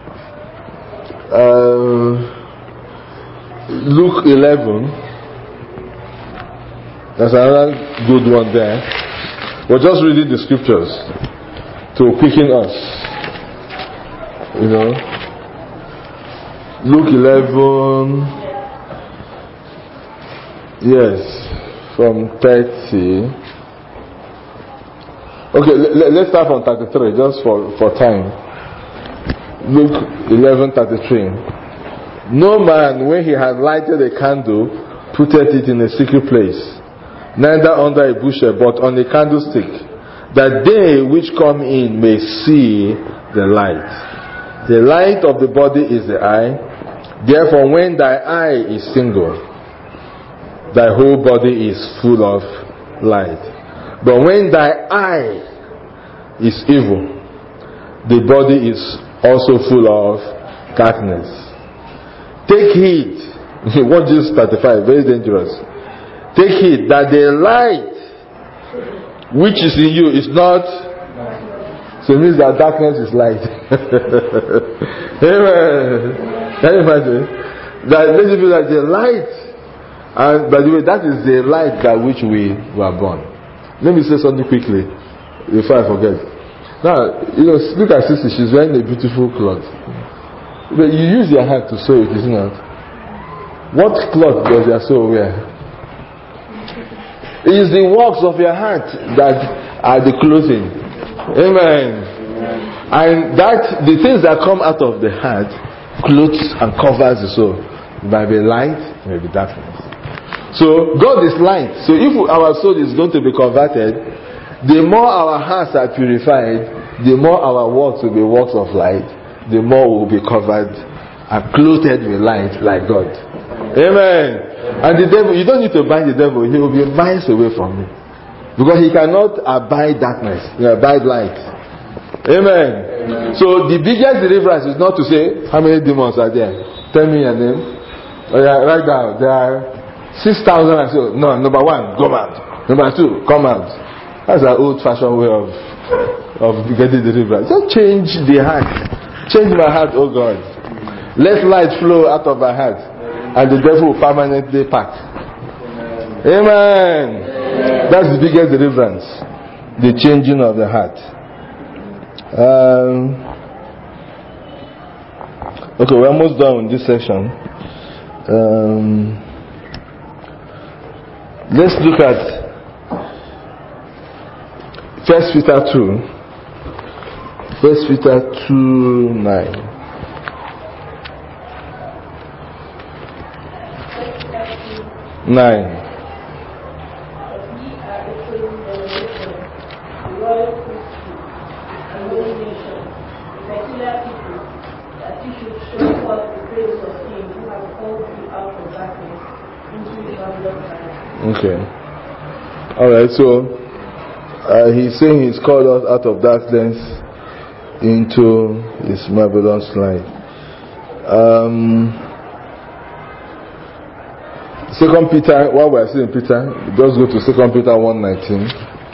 Uh, Luke eleven. There's another good one there. We're just reading the scriptures to quicken us. You know, Luke eleven. Yes, from thirty. Okay, let, let's start from thirty-three, just for, for time. Luke eleven thirty-three. No man, when he had lighted a candle, putteth it in a secret place, neither under a bushel, but on a candlestick, that they which come in may see the light. The light of the body is the eye. Therefore, when thy eye is single, thy whole body is full of light. But when thy eye is evil, the body is also full of darkness. Take heed. What is thirty-five? Very dangerous. Take heed that the light which is in you is not. So it means that darkness is light. Amen. Can you imagine? That let it be like the light. And by the way, that is the light by which we were born. Let me say something quickly before I forget. Now, you know, look at sister, she's wearing a beautiful cloth. But you use your hand to sew it, isn't it? What cloth does your soul wear? It is the works of your hand that are the clothing. Amen. And that the things that come out of the heart clothes and covers the soul. It might be light, it may be darkness. So God is light. So if our soul is going to be converted, the more our hearts are purified, the more our works will be works of light, the more we will be covered and clothed with light like God. Amen. And the devil, you don't need to bind the devil, he will be miles away from you. Because he cannot abide darkness, he abide light. Amen. Amen. So the biggest deliverance is not to say, how many demons are there? Tell me your name. Oh yeah, right now, there are Six thousand and so no, number one, come out. Number two, come out. That's an old fashioned way of of getting deliverance. Just change the heart. Change my heart, oh God. Let light flow out of my heart, and the devil will permanently pack. Amen. Amen. That's the biggest deliverance. The changing of the heart. Um, okay, we're almost done with this section. Um, Let's look at First Peter two. First Peter two nine. Nine. Okay. Alright, so uh, he's saying he's called us out of darkness into His marvelous light. Um, Second Peter, while we are still in Peter, just go to Second Peter one nineteen.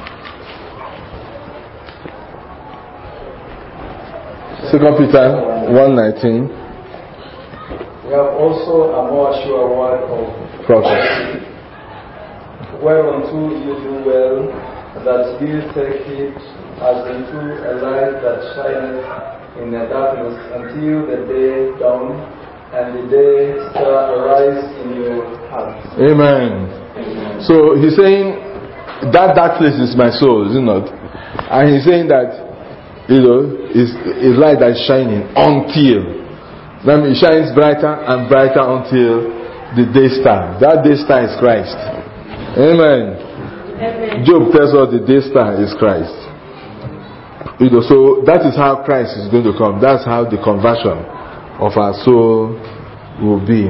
Second Peter one nineteen. We have also a more sure word of prophecy, whereunto you do well, that ye take it as into a light that shineth in the darkness until the day dawn and the day star arise in your hearts. Amen. Amen. So he's saying that that place is my soul, is it not? And he's saying that, you know, it's a light that is shining until, that means it shines brighter and brighter until the day star. That day star is Christ. Amen. Amen. Job tells us the day star is Christ. You know, so that is how Christ is going to come. That's how the conversion of our soul will be.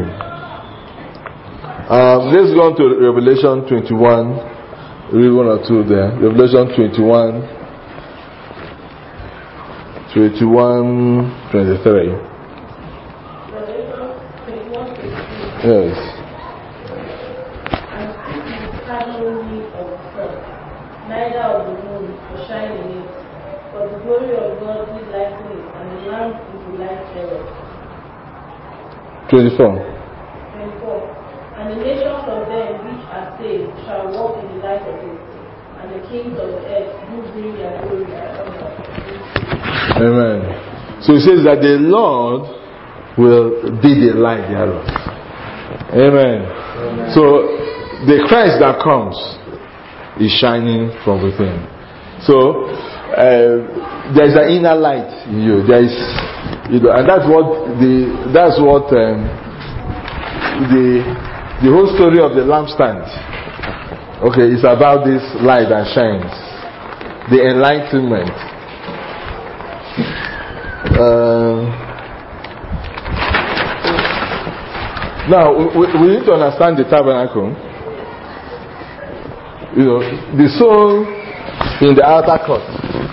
Um, let's go on to Revelation twenty-one. Read one or two there. Revelation twenty-one, twenty-one, twenty-three. Yes. And it had no need of the sun, neither of the moon to shine in it, but the glory of God did lighten it, and the lamp is the light thereof. twenty-four. twenty-four. And the nations of them which are saved shall walk in the light of it, and the kings of the earth do bring their glory and honor. Amen. So it says that the Lord will be the light thereof. Amen. Amen. So the Christ that comes is shining from within. So uh, there is an inner light in you. There is, you know, and that's what the that's what um, the the whole story of the lampstand. Okay, it's about this light that shines, the enlightenment. Uh, now we, we need to understand the tabernacle. You know, the soul in the outer court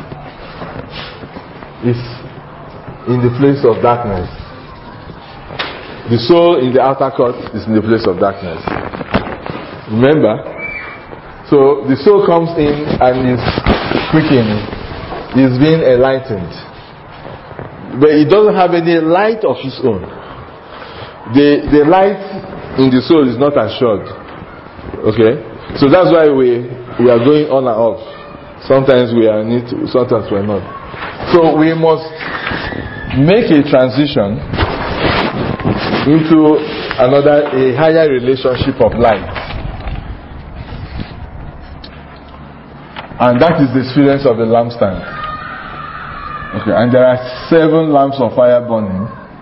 is in the place of darkness. The soul in the outer court is in the place of darkness. Remember? So the soul comes in and is quickening, is being enlightened. But it doesn't have any light of its own. The the light in the soul is not assured. Okay? So that's why we we are going on and off. Sometimes we are need to, sometimes we are not. So we must make a transition into another, a higher relationship of light. And that is the experience of the lampstand. Okay, and there are seven lamps of fire burning.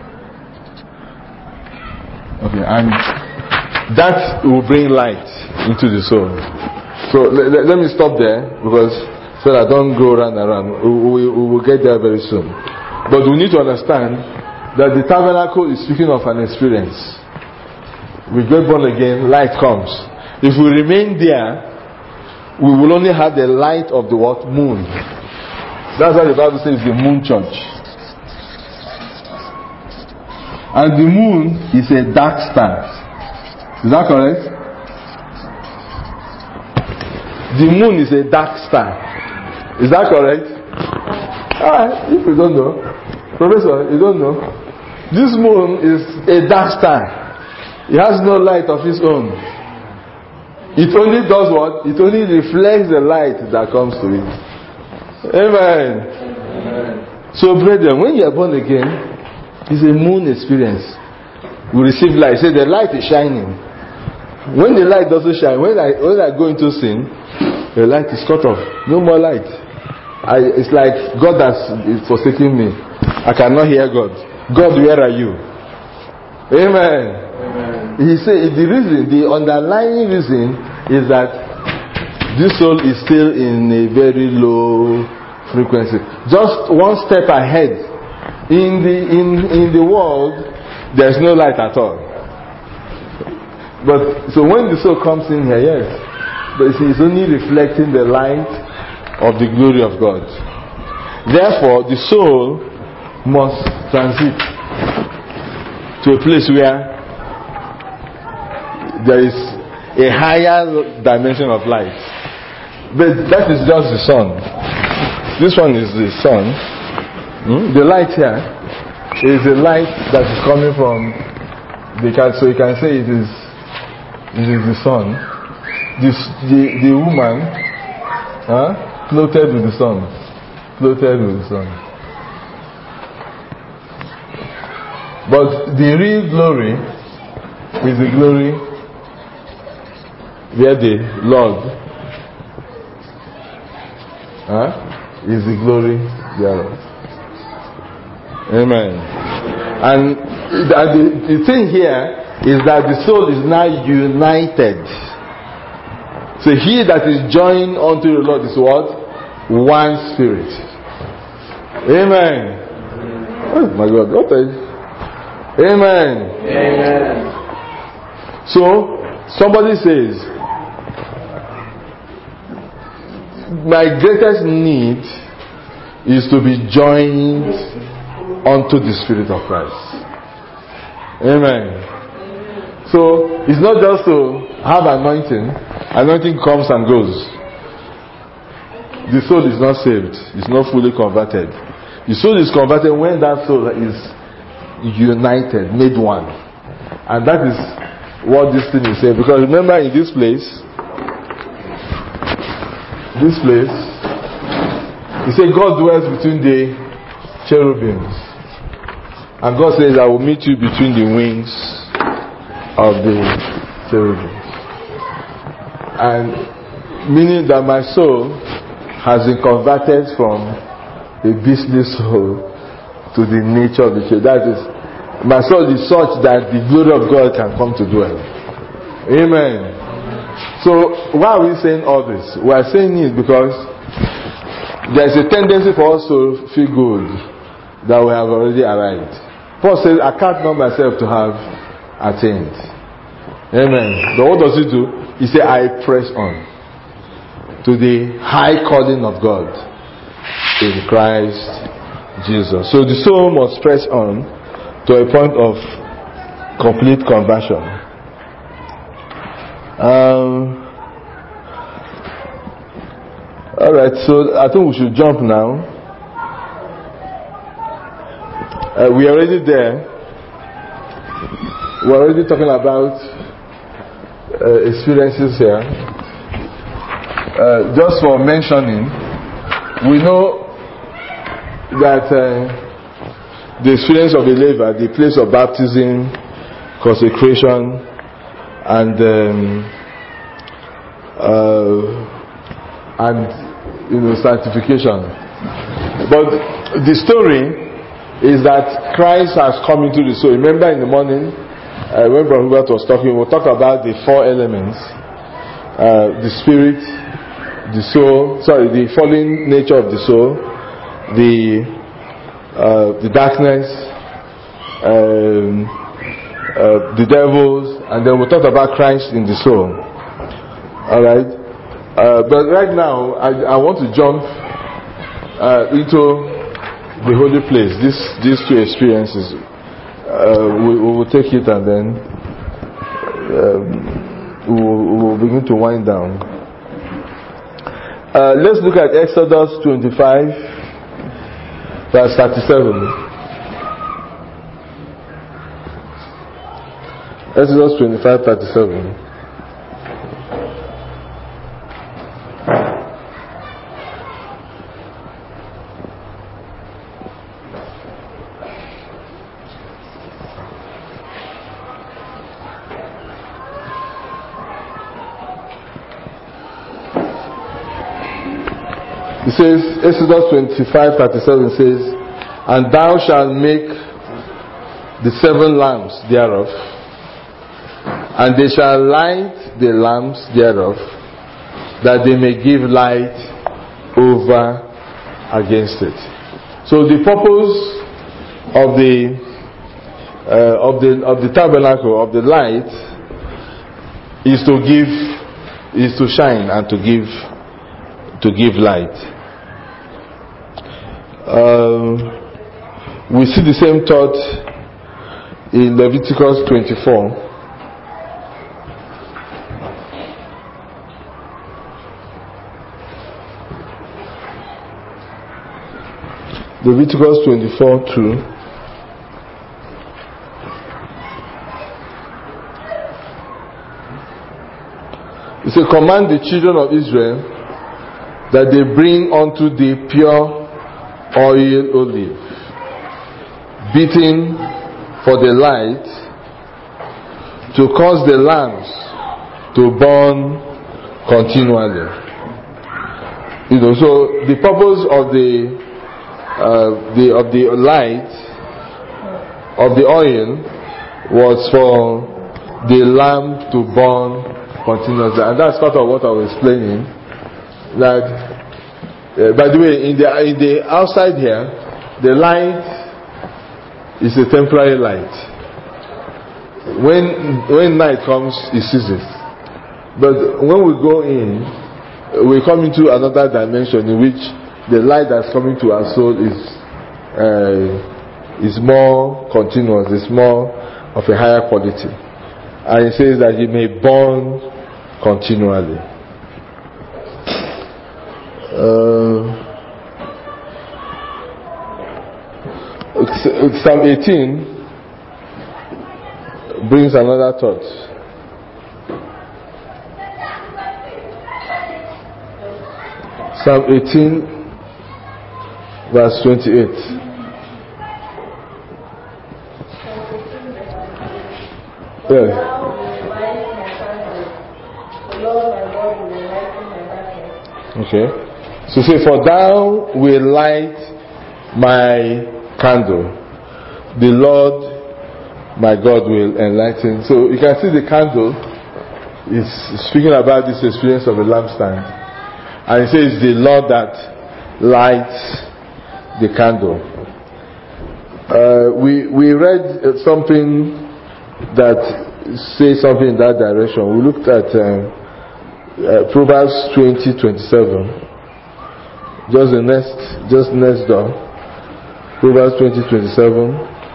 Okay, and that will bring light into the soul. So let, let, let me stop there, because so that I don't go round and round. We, we, we will get there very soon. But we need to understand that the tabernacle is speaking of an experience. We get born again, light comes. If we remain there, we will only have the light of the what? Moon. That's why the Bible says the moon church. And the moon is a dark star. Is that correct? The moon is a dark star. Is that correct? Ah, if you don't know, Professor, you don't know. This moon is a dark star. It has no light of its own. It only does what? It only reflects the light that comes to it. Amen. Amen. So, brethren, when you are born again, it's a moon experience. We receive light. Say the light is shining. When the light doesn't shine, when I when I go into sin, the light is cut off. No more light. I, it's like God has forsaken me. I cannot hear God. God, where are you? Amen. Amen. He said the reason, the underlying reason is that this soul is still in a very low frequency. Just one step ahead. In the in, in the world, there's no light at all. But so when the soul comes in here, yes. But it's only reflecting the light of the glory of God. Therefore, the soul must transit to a place where there is a higher dimension of light. But that is just the sun. This one is the sun. Hmm? The light here is the light that is coming from the cat. So you can say it is it is the sun. This the, the woman huh, floated with the sun. Floated with the sun. But the real glory is the glory where the Lord huh, is the glory thereof. Amen. And the, the, the thing here is that the soul is now united. So he that is joined unto the Lord is what? One spirit. Amen. Oh my God, what are you? Amen. Amen. So somebody says, my greatest need is to be joined unto the Spirit of Christ. Amen. So it's not just to have anointing. Anointing comes and goes. The soul is not saved. It's not fully converted. The soul is converted when that soul is united, made one. And that is what this thing is saying. Because remember, in this place, this place, he said God dwells between the cherubims. And God says, I will meet you between the wings of the cherubims. And meaning that my soul has been converted from a beastly soul to the nature of the cherubim. That is, my soul is such that the glory of God can come to dwell. Amen. So why are we saying all this? We are saying it because there is a tendency for us to feel good that we have already arrived. Paul says, I count not myself to have attained. Amen. But what does he do? He said, I press on to the high calling of God in Christ Jesus. So the soul must press on to a point of complete conversion. Um, Alright, so I think we should jump now. Uh, we are already there. We are already talking about uh, experiences here. Uh, just for mentioning, we know that uh, the experience of a believer, the place of baptism, consecration, and um, uh, and you know, sanctification. But the story is that Christ has come into the soul. Remember in the morning uh, when Brother Hubert was talking, we talked about the four elements: uh, the spirit, the soul, sorry, the fallen nature of the soul, the uh, the darkness, um, uh, the devils, and then we talked about Christ in the soul. All right, uh, but right now I, I want to jump uh, into the holy place. This, these two experiences, uh, we, we will take it and then um, we, will, we will begin to wind down. Uh, let's look at Exodus twenty-five, verse thirty-seven. Exodus twenty-five, thirty-seven. It says, Exodus twenty-five, thirty-seven says, and thou shalt make the seven lamps thereof, and they shall light the lamps thereof, that they may give light over against it. So the purpose of the uh, of the of the tabernacle, of the light, is to give, is to shine and to give to give light. Um, we see the same thought in Leviticus twenty-four. Leviticus twenty-four two. It says, command the children of Israel that they bring unto thee pure oil olive, beaten for the light, to cause the lamps to burn continually. You know, so the purpose of the uh, the of the light of the oil was for the lamp to burn continuously, and that's part of what I was explaining. That, uh, by the way, in the in the outside here, the light is a temporary light. When when night comes, it ceases. But when we go in, we come into another dimension in which the light that's coming to our soul is uh, is more continuous. It's more of a higher quality, and it says that it may burn continually. Uh, Psalm eighteen brings another thought. Psalm eighteen, verse twenty-eight. Yes. Okay. So say, for thou will light my candle, the Lord my God will enlighten. So you can see the candle is speaking about this experience of a lampstand, and it says the Lord that lights the candle. Uh, we we read something that says something in that direction. We looked at uh, Uh, Proverbs twenty twenty-seven. Just the next, just next door. Proverbs twenty twenty-seven.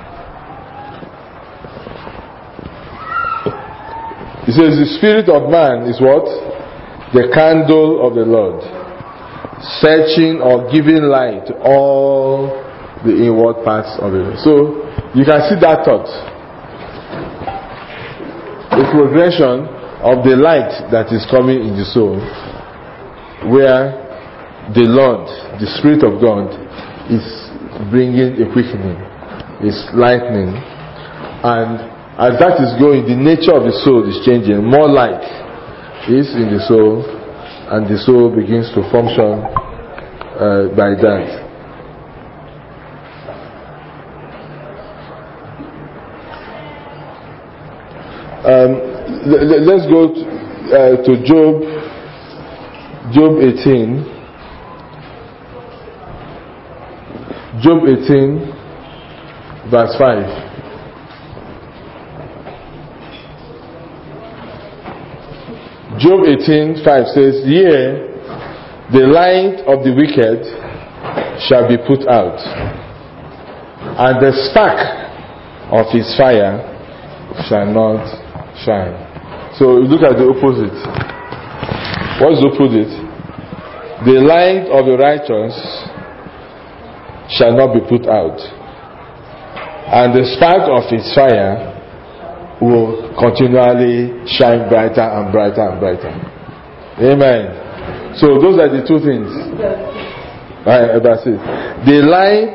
It says, the spirit of man is what? The candle of the Lord, searching or giving light to all the inward parts of it. So you can see that thought. The progression of the light that is coming in the soul, where the Lord, the Spirit of God, is bringing a quickening, is lightening, and as that is going, the nature of the soul is changing. More light is in the soul, and the soul begins to function uh, by that. Um, Let's go to, uh, to Job, Job eighteen. Job eighteen, verse five. Job eighteen, five says, yea, the light of the wicked shall be put out, and the spark of his fire shall not shine. So you look at the opposite. What is the opposite? The light of the righteous shall not be put out, and the spark of his fire will continually shine brighter and brighter and brighter. Amen. So those are the two things. Right, that's it. The light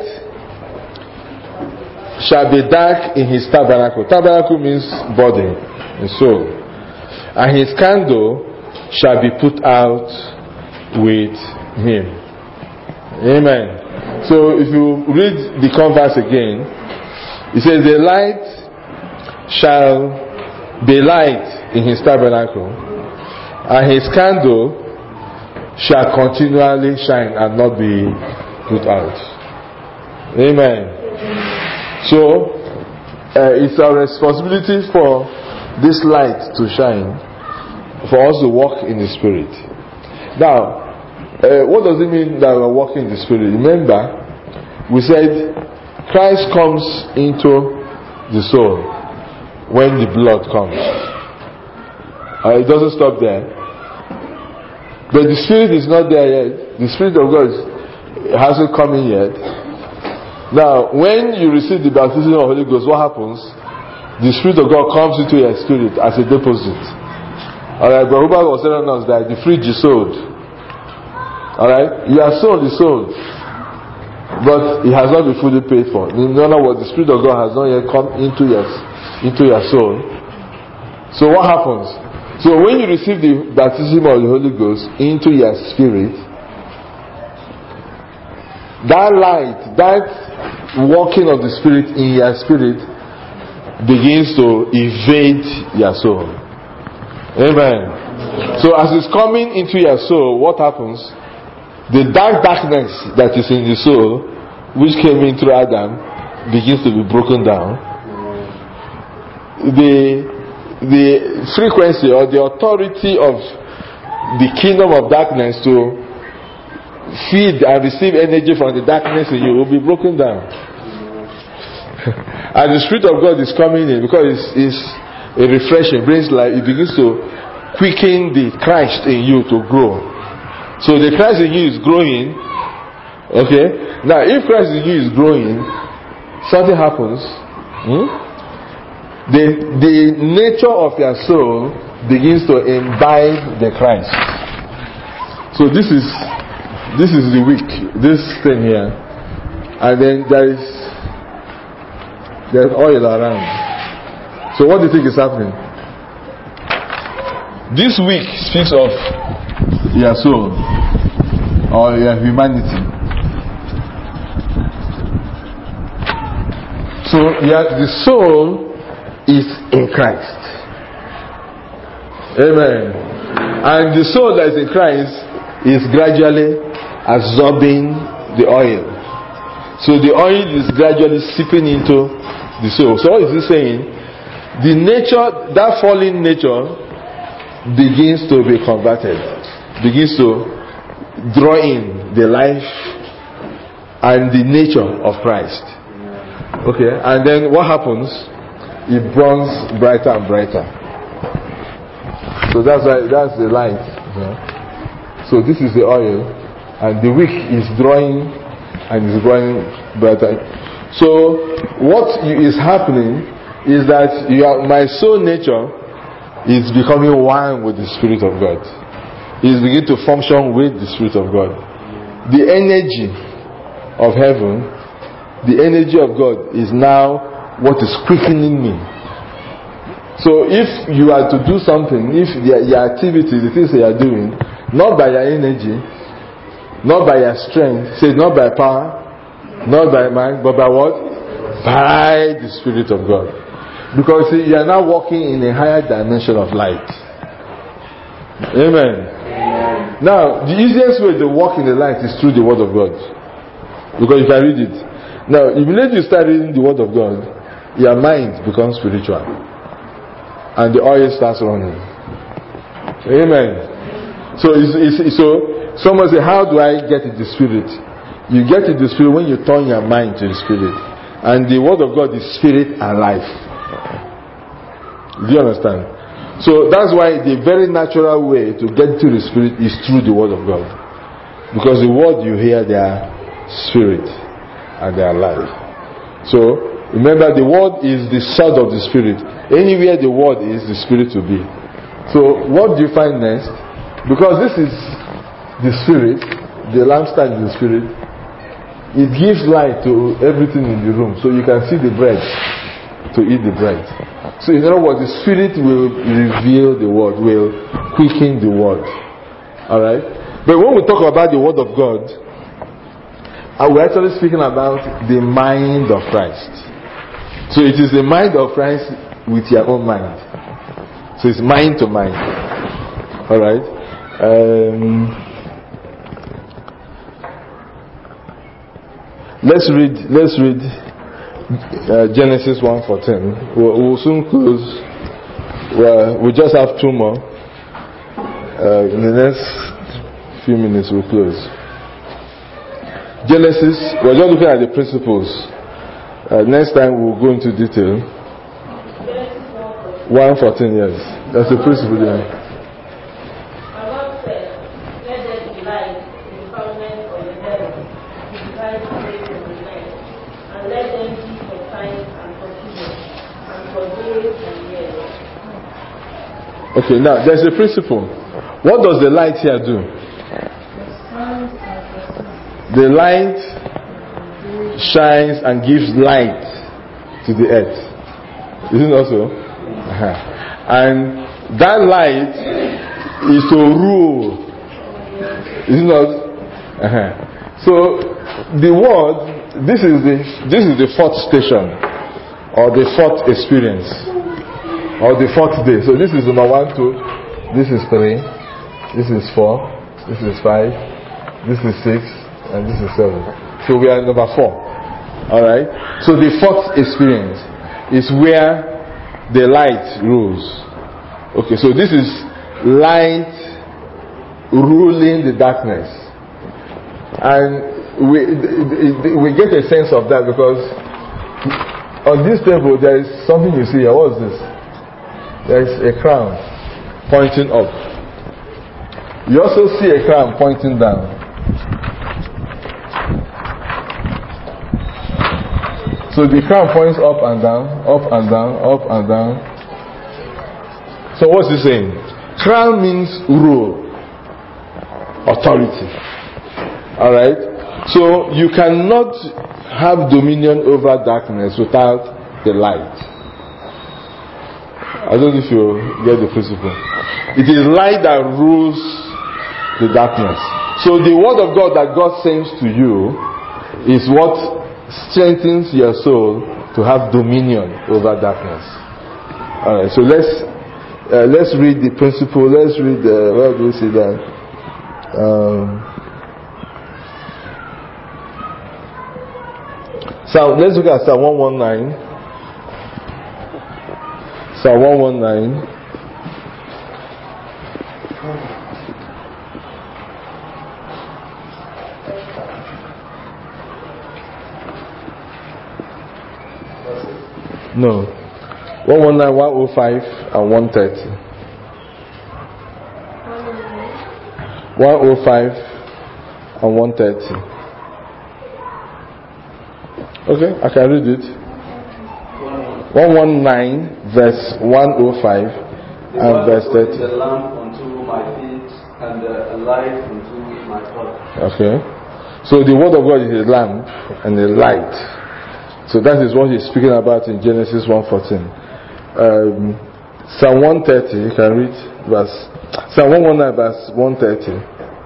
shall be dark in his tabernacle. Tabernacle means body and soul. And his candle shall be put out with him. Amen. So if you read the converse again, it says, the light shall be light in his tabernacle, and his candle shall continually shine and not be put out. Amen. So uh, it's our responsibility for this light to shine, for us to walk in the Spirit. Now, uh, what does it mean that we're walking in the Spirit? Remember we said Christ comes into the soul when the blood comes. Uh, it doesn't stop there. But the Spirit is not there yet. The Spirit of God hasn't come in yet. Now, when you receive the baptism of the Holy Ghost, what happens? The Spirit of God comes into your spirit as a deposit. Alright, but Robert was telling us that the fridge is sold. Alright, you are sold, is sold. But it has not been fully paid for. In other words, the Spirit of God has not yet come into your, into your soul. So what happens? So when you receive the baptism of the Holy Ghost into your spirit, that light, that walking of the Spirit in your spirit begins to invade your soul. Amen. So as it's coming into your soul, what happens? The dark darkness that is in the soul, which came in through Adam, begins to be broken down. The the frequency or the authority of the kingdom of darkness to feed and receive energy from the darkness in you will be broken down. And the Spirit of God is coming in because it's, it's a refreshing, brings life. It begins to quicken the Christ in you to grow. So the Christ in you is growing. Okay? Now if Christ in you is growing, something happens. Hmm? The, the nature of your soul begins to imbibe the Christ. So this is this is the wick, this thing here, and then there is there's oil around. So what do you think is happening? This wick speaks of your soul or your humanity. So yeah, the soul is in Christ. Amen. And the soul that is in Christ is gradually absorbing the oil. So the oil is gradually seeping into the soul. So what is he saying? The nature, that fallen nature begins to be converted, begins to draw in the life and the nature of Christ. Okay, and then what happens? It burns brighter and brighter. So that's why that's the light. Yeah. So this is the oil, and the wick is drawing and is growing brighter. So what is happening is that you are, my soul nature is becoming one with the Spirit of God. It is beginning to function with the Spirit of God. The energy of heaven, the energy of God is now what is quickening me. So if you are to do something, if the, your activity, the things that you are doing, not by your energy, not by your strength, say not by power, not by mind, but by what? By the Spirit of God. Because see, you are now walking in a higher dimension of light. Amen. Amen. Now, the easiest way to walk in the light is through the Word of God. Because you can read it. Now, immediately you start reading the Word of God, your mind becomes spiritual and the oil starts running. Amen. So it's, it's, so someone say, how do I get into the Spirit? You get into the Spirit when you turn your mind to the Spirit, and the Word of God is Spirit and life. Do you understand? So that's why the very natural way to get to the Spirit is through the Word of God, because the word you hear, they are Spirit and they are life. So remember, the Word is the sword of the Spirit. Anywhere the Word is, the Spirit will be. So what do you find next? Because this is the Spirit, the lampstand is the Spirit, it gives light to everything in the room. So you can see the bread to eat the bread. So in other words, the Spirit will reveal the Word, will quicken the Word. Alright? But when we talk about the Word of God, we're actually speaking about the mind of Christ. So it is the mind of Christ with your own mind. So it's mind to mind. Alright? Um, let's read let's read uh, Genesis one fourteen. We'll, we'll soon close. Well, we just have two more. Uh, in the next few minutes we'll close. Genesis, we're just looking at the principles. Uh, next time we'll go into detail. one fourteen, yes. That's the principle there. Okay, now there's a principle. What does the light here do? The light shines and gives light to the earth. Isn't it also? Uh-huh. And that light is to rule. Isn't it? Uh-huh. So the word, this is the this is the fourth station, or the fourth experience, or the fourth day. So this is number one, two, this is three, this is four, this is five, this is six, and this is seven. So we are number four. Alright? So the fourth experience is where the light rules. Okay, so this is light ruling the darkness. And we we get a sense of that because on this table there is something you see here. What is this? There is a crown pointing up. You also see a crown pointing down. So the crown points up and down, up and down, up and down. So what's he saying? Crown means rule, authority. Alright? So you cannot have dominion over darkness without the light. I don't know if you get the principle. It is light that rules the darkness. So the word of God that God sends to you is what strengthens your soul to have dominion over darkness. Alright, so let's uh, let's read the principle. Let's read the, where do we see that? Um, so let's look at Psalm one nineteen. Psalm one nineteen. No. one nineteen, one oh five, and one thirty. one oh five and one thirty. Okay, I can read it. one nineteen, verse one oh five and verse thirty. The lamp unto my feet and a light unto my path. Okay. So the word of God is a lamp and a light. So that is what he's speaking about in Genesis one fourteen. Um, Psalm one thirty, you can read verse Psalm one nineteen verse one thirty.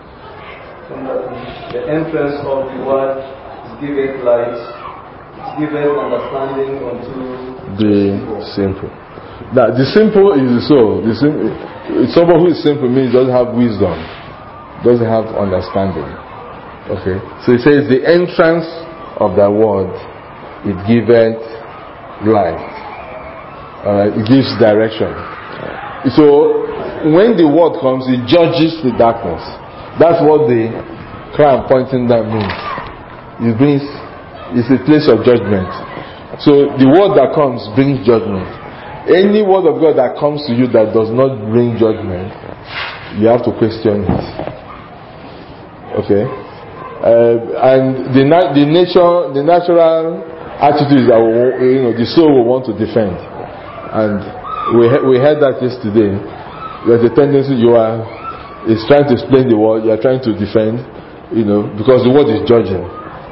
The entrance of the word is giveth light, it giveth understanding unto the simple. Now the simple is the soul. The simple, someone who is simple means doesn't have wisdom, doesn't have understanding. Okay. So it says the entrance of the word, it giveth light. Alright, it gives direction. So when the word comes, it judges the darkness. That's what the crown pointing down means. It brings, it's a place of judgment. So the word that comes brings judgment. Any word of God that comes to you that does not bring judgment, you have to question it. Okay? Uh, and the na- the nature, the natural attitude is that we, you know, the soul will want to defend, and we he- we heard that yesterday. There's a tendency you are is trying to explain the word, you are trying to defend, you know, because the word is judging.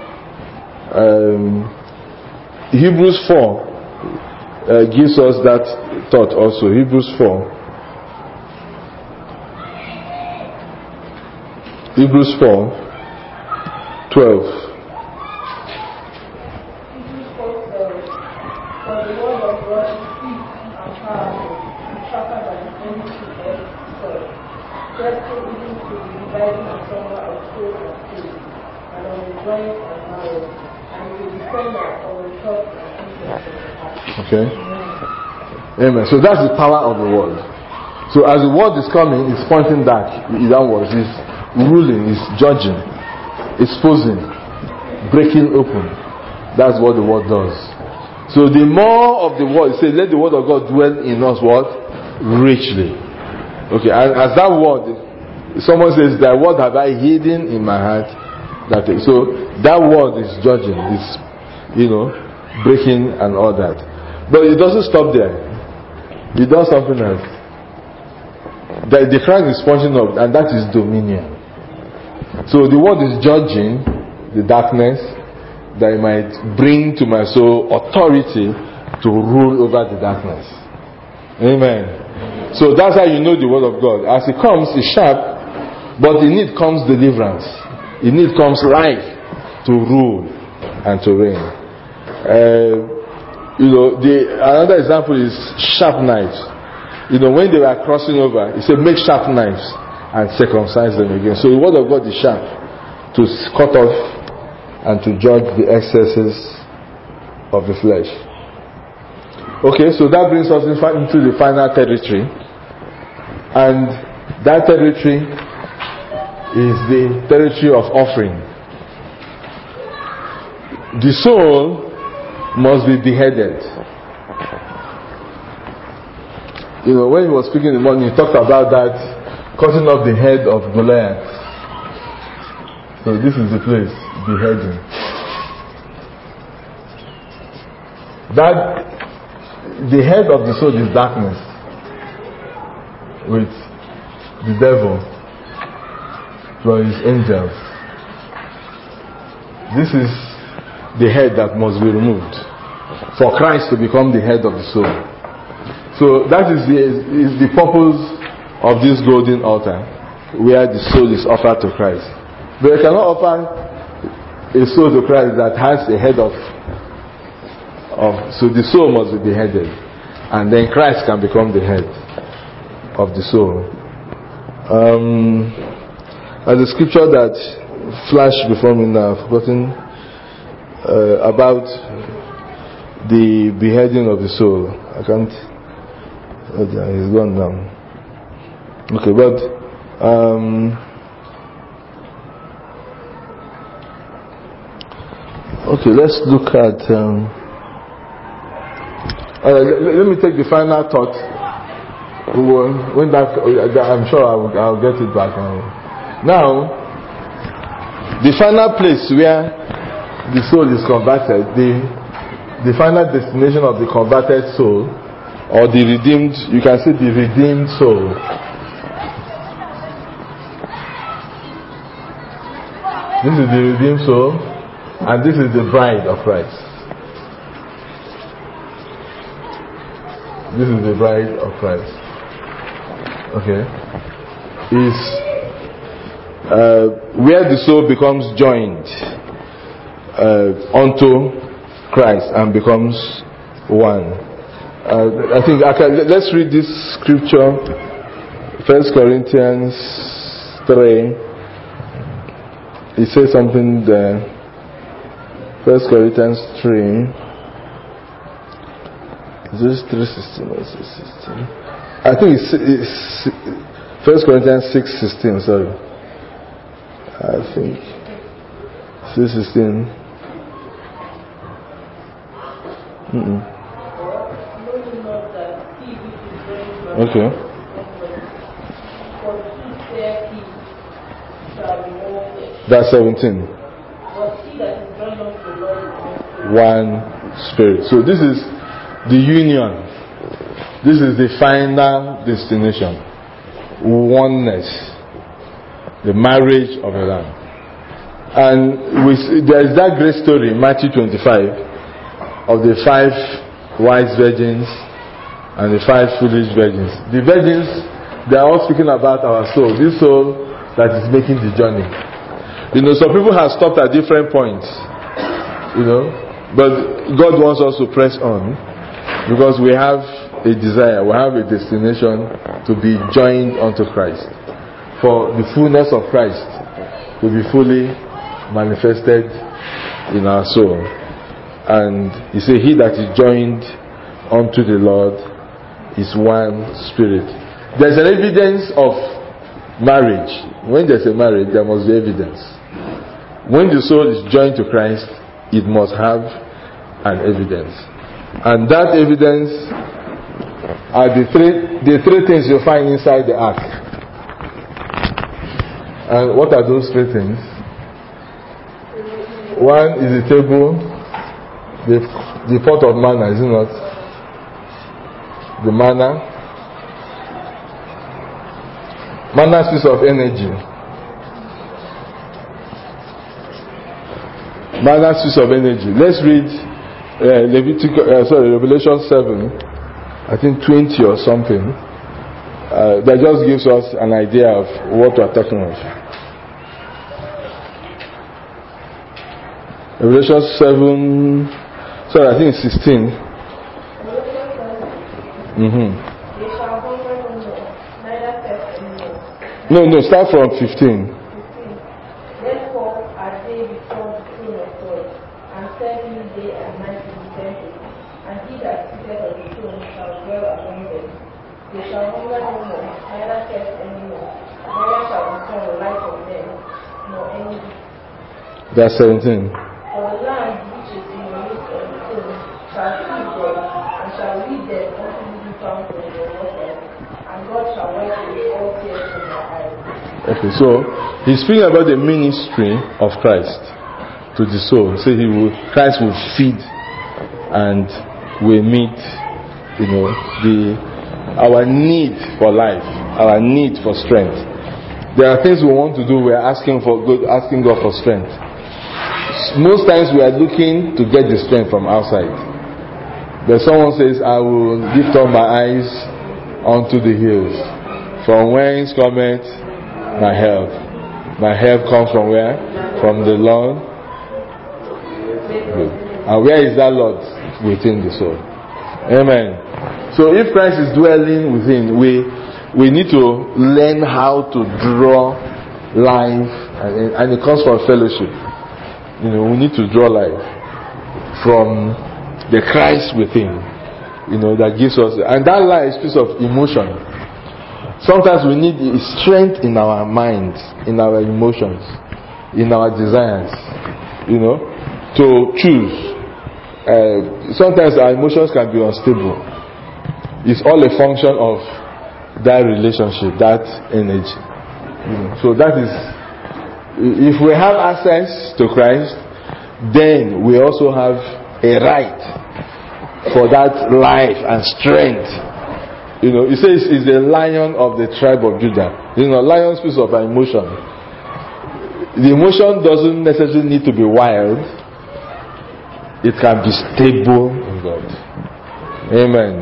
Um, Hebrews four uh, gives us that thought also. Hebrews four. Hebrews four twelve. Okay. Amen. So that's the power of the word. So as the word is coming, it's pointing back downwards, it's ruling, it's judging, exposing. breaking open. That's what the word does. So the more of the word, it says, let the word of God dwell in us what? Richly. Okay, and as that word, someone says, that word have I hidden in my heart. That is, so that word is judging, this, you know, breaking and all that. But it doesn't stop there. It does something else. The, the Christ is punching up, and that is dominion. So the word is judging the darkness, that it might bring to my soul authority to rule over the darkness. Amen. So that's how you know the word of God. As it comes, it's sharp, but in it comes deliverance. In it comes life to rule and to reign. Uh, you know, the another example is sharp knives. You know, when they were crossing over, he said, make sharp knives and circumcise them again. So the word of God is sharp to cut off and to judge the excesses of the flesh. Okay, so that brings us into the final territory. And that territory is the territory of offering. The soul must be beheaded. You know, when he was speaking in the morning, he talked about that cutting off the head of Goliath. So this is the place, beheading. That the head of the soul is darkness, with the devil from his angels. This is the head that must be removed for Christ to become the head of the soul. So that is the, is the purpose of this golden altar, where the soul is offered to Christ. But you cannot offer a soul to Christ that has a head of, of so the soul must be beheaded, and then Christ can become the head of the soul. Um, and the scripture that flashed before me now, I've forgotten uh, about the beheading of the soul. I can't. Uh, he's gone now. Okay, but um, okay, let's look at. Um, uh, let, let me take the final thought. When that, I'm sure I'll, I'll get it back now. Now, the final place where the soul is converted, the the final destination of the converted soul, or the redeemed, you can say the redeemed soul. This is the redeemed soul, and this is the bride of Christ. This is the bride of Christ. Okay, is uh, where the soul becomes joined uh, unto Christ and becomes one. Uh, I think I can, let's read this scripture, First Corinthians three. It says something there. First Corinthians three. Is this three sixteen or six sixteen? I think it's, it's First Corinthians six sixteen. Sorry, I think six sixteen. Mm-mm. Okay. That's seventeen. One spirit. So this is the union. This is the final destination. Oneness. The marriage of the Lamb. And we, there is that great story in Matthew twenty-five of the five wise virgins and the five foolish virgins. The virgins, they are all speaking about our soul. This soul that is making the journey. You know, some people have stopped at different points. You know, but God wants us to press on, because we have a desire, we have a destination to be joined unto Christ, for the fullness of Christ to be fully manifested in our soul. And he said, he that is joined unto the Lord is one spirit. There's an evidence of marriage. When there's a marriage, there must be evidence. when the soul is joined to Christ, it must have an evidence. And that evidence are the three the three things you find inside the ark. And what are those three things? One is the table, the, the pot of manna, is it not? The manna. Manna speaks of energy. Manna speaks of energy. Let's read uh, Leviticus, uh, sorry, Revelation seven, I think twenty or something. Uh, that just gives us an idea of what we're talking about. Revelation seven, sorry, I think it's sixteen. Mm-hmm. No, no, start from fifteen. Therefore are they before the throne of God, and serve him day and night in the temple, and he that sitteth on the throne shall dwell among them. They shall hunger no more, neither thirst any more, neither shall the sun light on them, nor any heat. That's seventeen. For the Lamb which is in the midst of the throne shall feed them, and shall lead them unto living fountains of water, and God shall wipe away all tears from their eyes. Okay, so he's speaking about the ministry of Christ to the soul. So he will, Christ will feed and will meet, you know, the our need for life, our need for strength. There are things we want to do. We are asking for good, asking God for strength. Most times we are looking to get the strength from outside. But someone says, "I will lift up my eyes unto the hills, from whence cometh my help. My help comes from where? From the Lord." Good. And where is that Lord? Within the soul. Amen. So if Christ is dwelling within, we we need to learn how to draw life, and, and it comes from fellowship. You know, we need to draw life from the Christ within. You know, that gives us, and that life is a piece of emotion. Sometimes we need strength in our minds, in our emotions, in our desires, you know, to choose. Uh, sometimes our emotions can be unstable. It's all a function of that relationship, that energy. You know, so that is, if we have access to Christ, then we also have a right for that life and strength. You know, it says it's the lion of the tribe of Judah. You know, lion speaks of an emotion. The emotion doesn't necessarily need to be wild. It can be stable in God. Amen.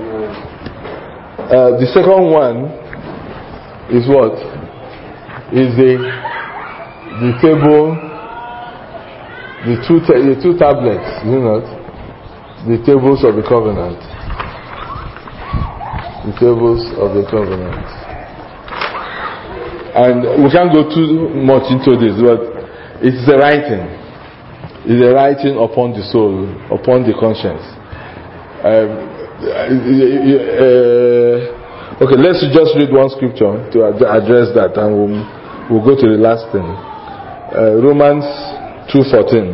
Uh, the second one is what? Is the the table, the two ta- the two tablets, you know, the tables of the covenant. The tables of the covenant. And we can't go too much into this, but it's the writing. It's the writing upon the soul, upon the conscience. Um, uh, okay, let's just read one scripture to ad- address that, and we'll, we'll go to the last thing. Uh, Romans two fourteen.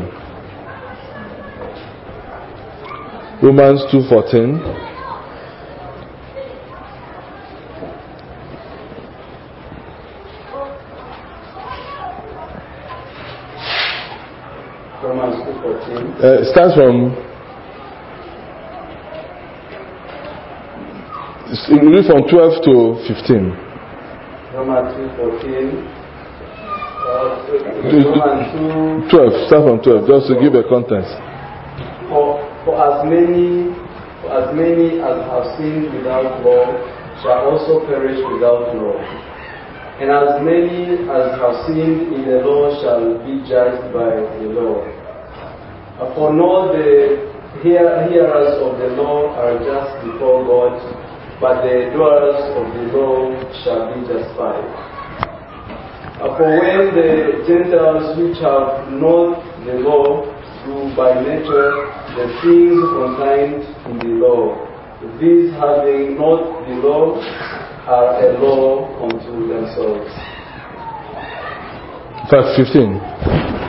Romans two fourteen. Romans two fourteen. Uh, it starts from, we read from twelve to fifteen. Romans two fourteen. Uh, Do- do- Romans two. twelve, start from twelve, just to give a context. For, for as many for as many as have sinned without law shall also perish without law. And as many as have sinned in the law shall be judged by the law. Uh, For nor the hear- hearers of the law are just before God, but the doers of the law shall be justified. Uh, For when the Gentiles which have not the law do by nature the things contained in the law, these having not the law are a law unto themselves. Verse fifteen.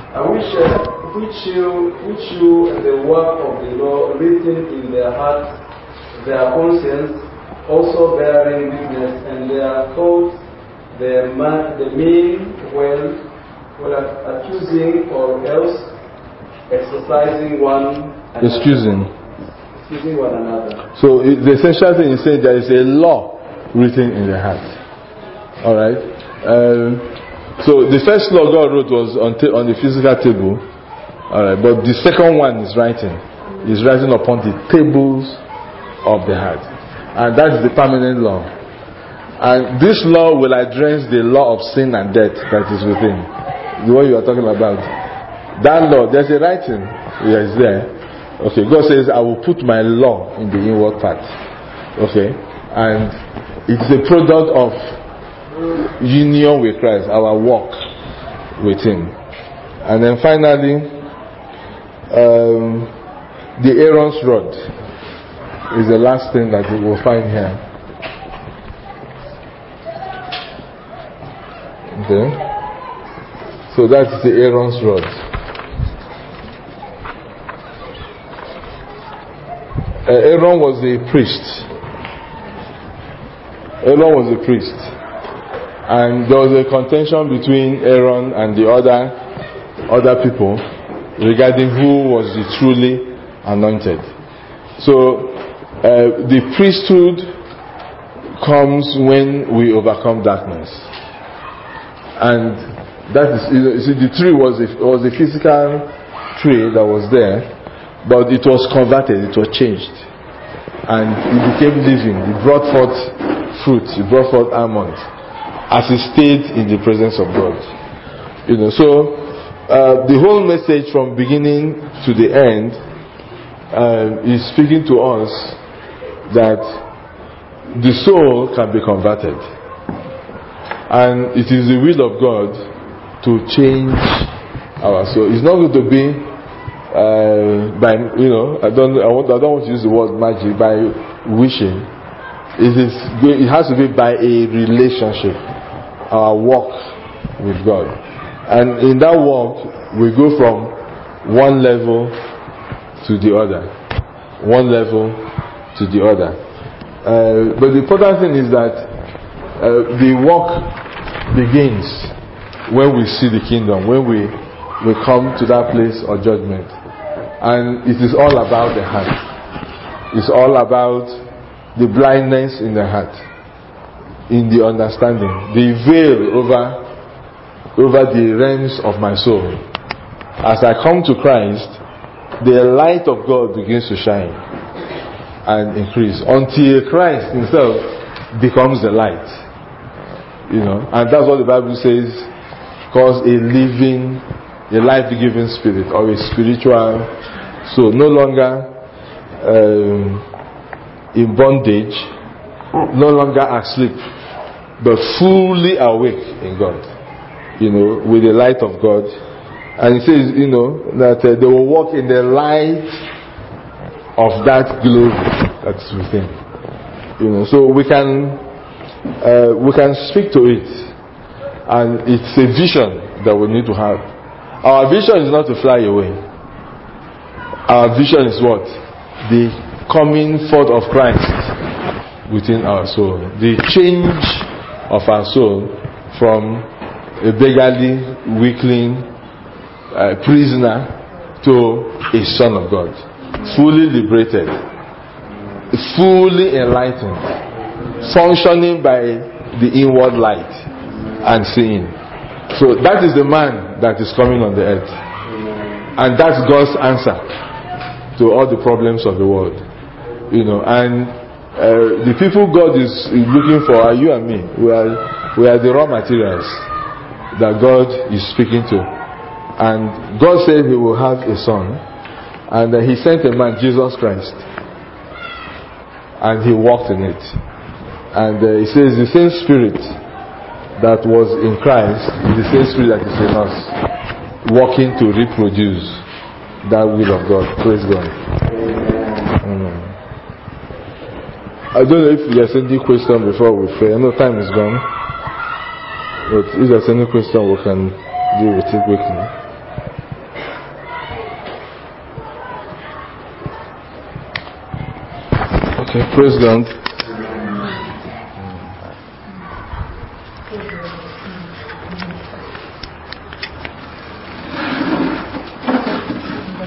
And which, uh, which, you, which you and the work of the law written in their hearts, their conscience, also bearing witness, and their thoughts, the, man, the mean well, well accusing or else exercising one another. Excusing. Excusing one another. So it, the essential thing is saying there is a law written in the heart. Alright? Um, so the first law God wrote was on, ta- on the physical table. Alright, but the second one is writing. Is writing upon the tables of the heart. And that is the permanent law. And this law will address the law of sin and death that is within. The one you are talking about. That law, there's a writing. Yes, there. Okay, God says, I will put my law in the inward part. Okay. And it's a product of union with Christ, our walk with Him. And then finally, um, the Aaron's rod is the last thing that we will find here. Okay. So that's the Aaron's rod. Uh, Aaron was a priest. Aaron was a priest. And there was a contention between Aaron and the other other people regarding who was the truly anointed. So uh, the priesthood comes when we overcome darkness. And that is, you see, the tree was a, was a physical tree that was there, but it was converted, it was changed. And it became living. It brought forth fruit, it brought forth almonds, as it stayed in the presence of God. You know, so uh, the whole message from beginning to the end uh, is speaking to us that the soul can be converted, and it is the will of God to change our soul. It's not going to be uh, by, you know, I don't I, want, I don't want to use the word magic, by wishing. It is. It has to be by a relationship, our walk with God, and in that walk we go from one level to the other, one level to the other. Uh, but the important thing is that uh, the walk begins when we see the kingdom, when we we come to that place of judgment, and it is all about the heart. It's all about the blindness in the heart, in the understanding, the veil over over the realms of my soul. As I come to Christ, the light of God begins to shine and increase until Christ Himself becomes the light. You know, and that's what the Bible says, calls a living, a life-giving spirit, or a spiritual soul, no longer um, in bondage, no longer asleep, but fully awake in God, you know, with the light of God. And He says, you know, that uh, they will walk in the light of that glory that's within. You know, so we can uh, we can speak to it, and it's a vision that we need to have. Our vision is not to fly away. Our vision is what? The coming forth of Christ within our soul. The change of our soul from a beggarly, weakling uh, prisoner to a son of God. Fully liberated. Fully enlightened. Functioning by the inward light and seeing. So that is the man that is coming on the earth. And that's God's answer to all the problems of the world. You know, and uh, the people God is, is looking for are you and me. We are, we are the raw materials that God is speaking to. And God said He will have a son. And uh, He sent a man, Jesus Christ. And He walked in it. And uh, He says the same Spirit that was in Christ is the same Spirit that is in us, working to reproduce that will of God. Praise God. Amen. I don't know if there's any question before we pray. I know time is gone, but if there's any question we can deal with it quickly. Okay, praise God.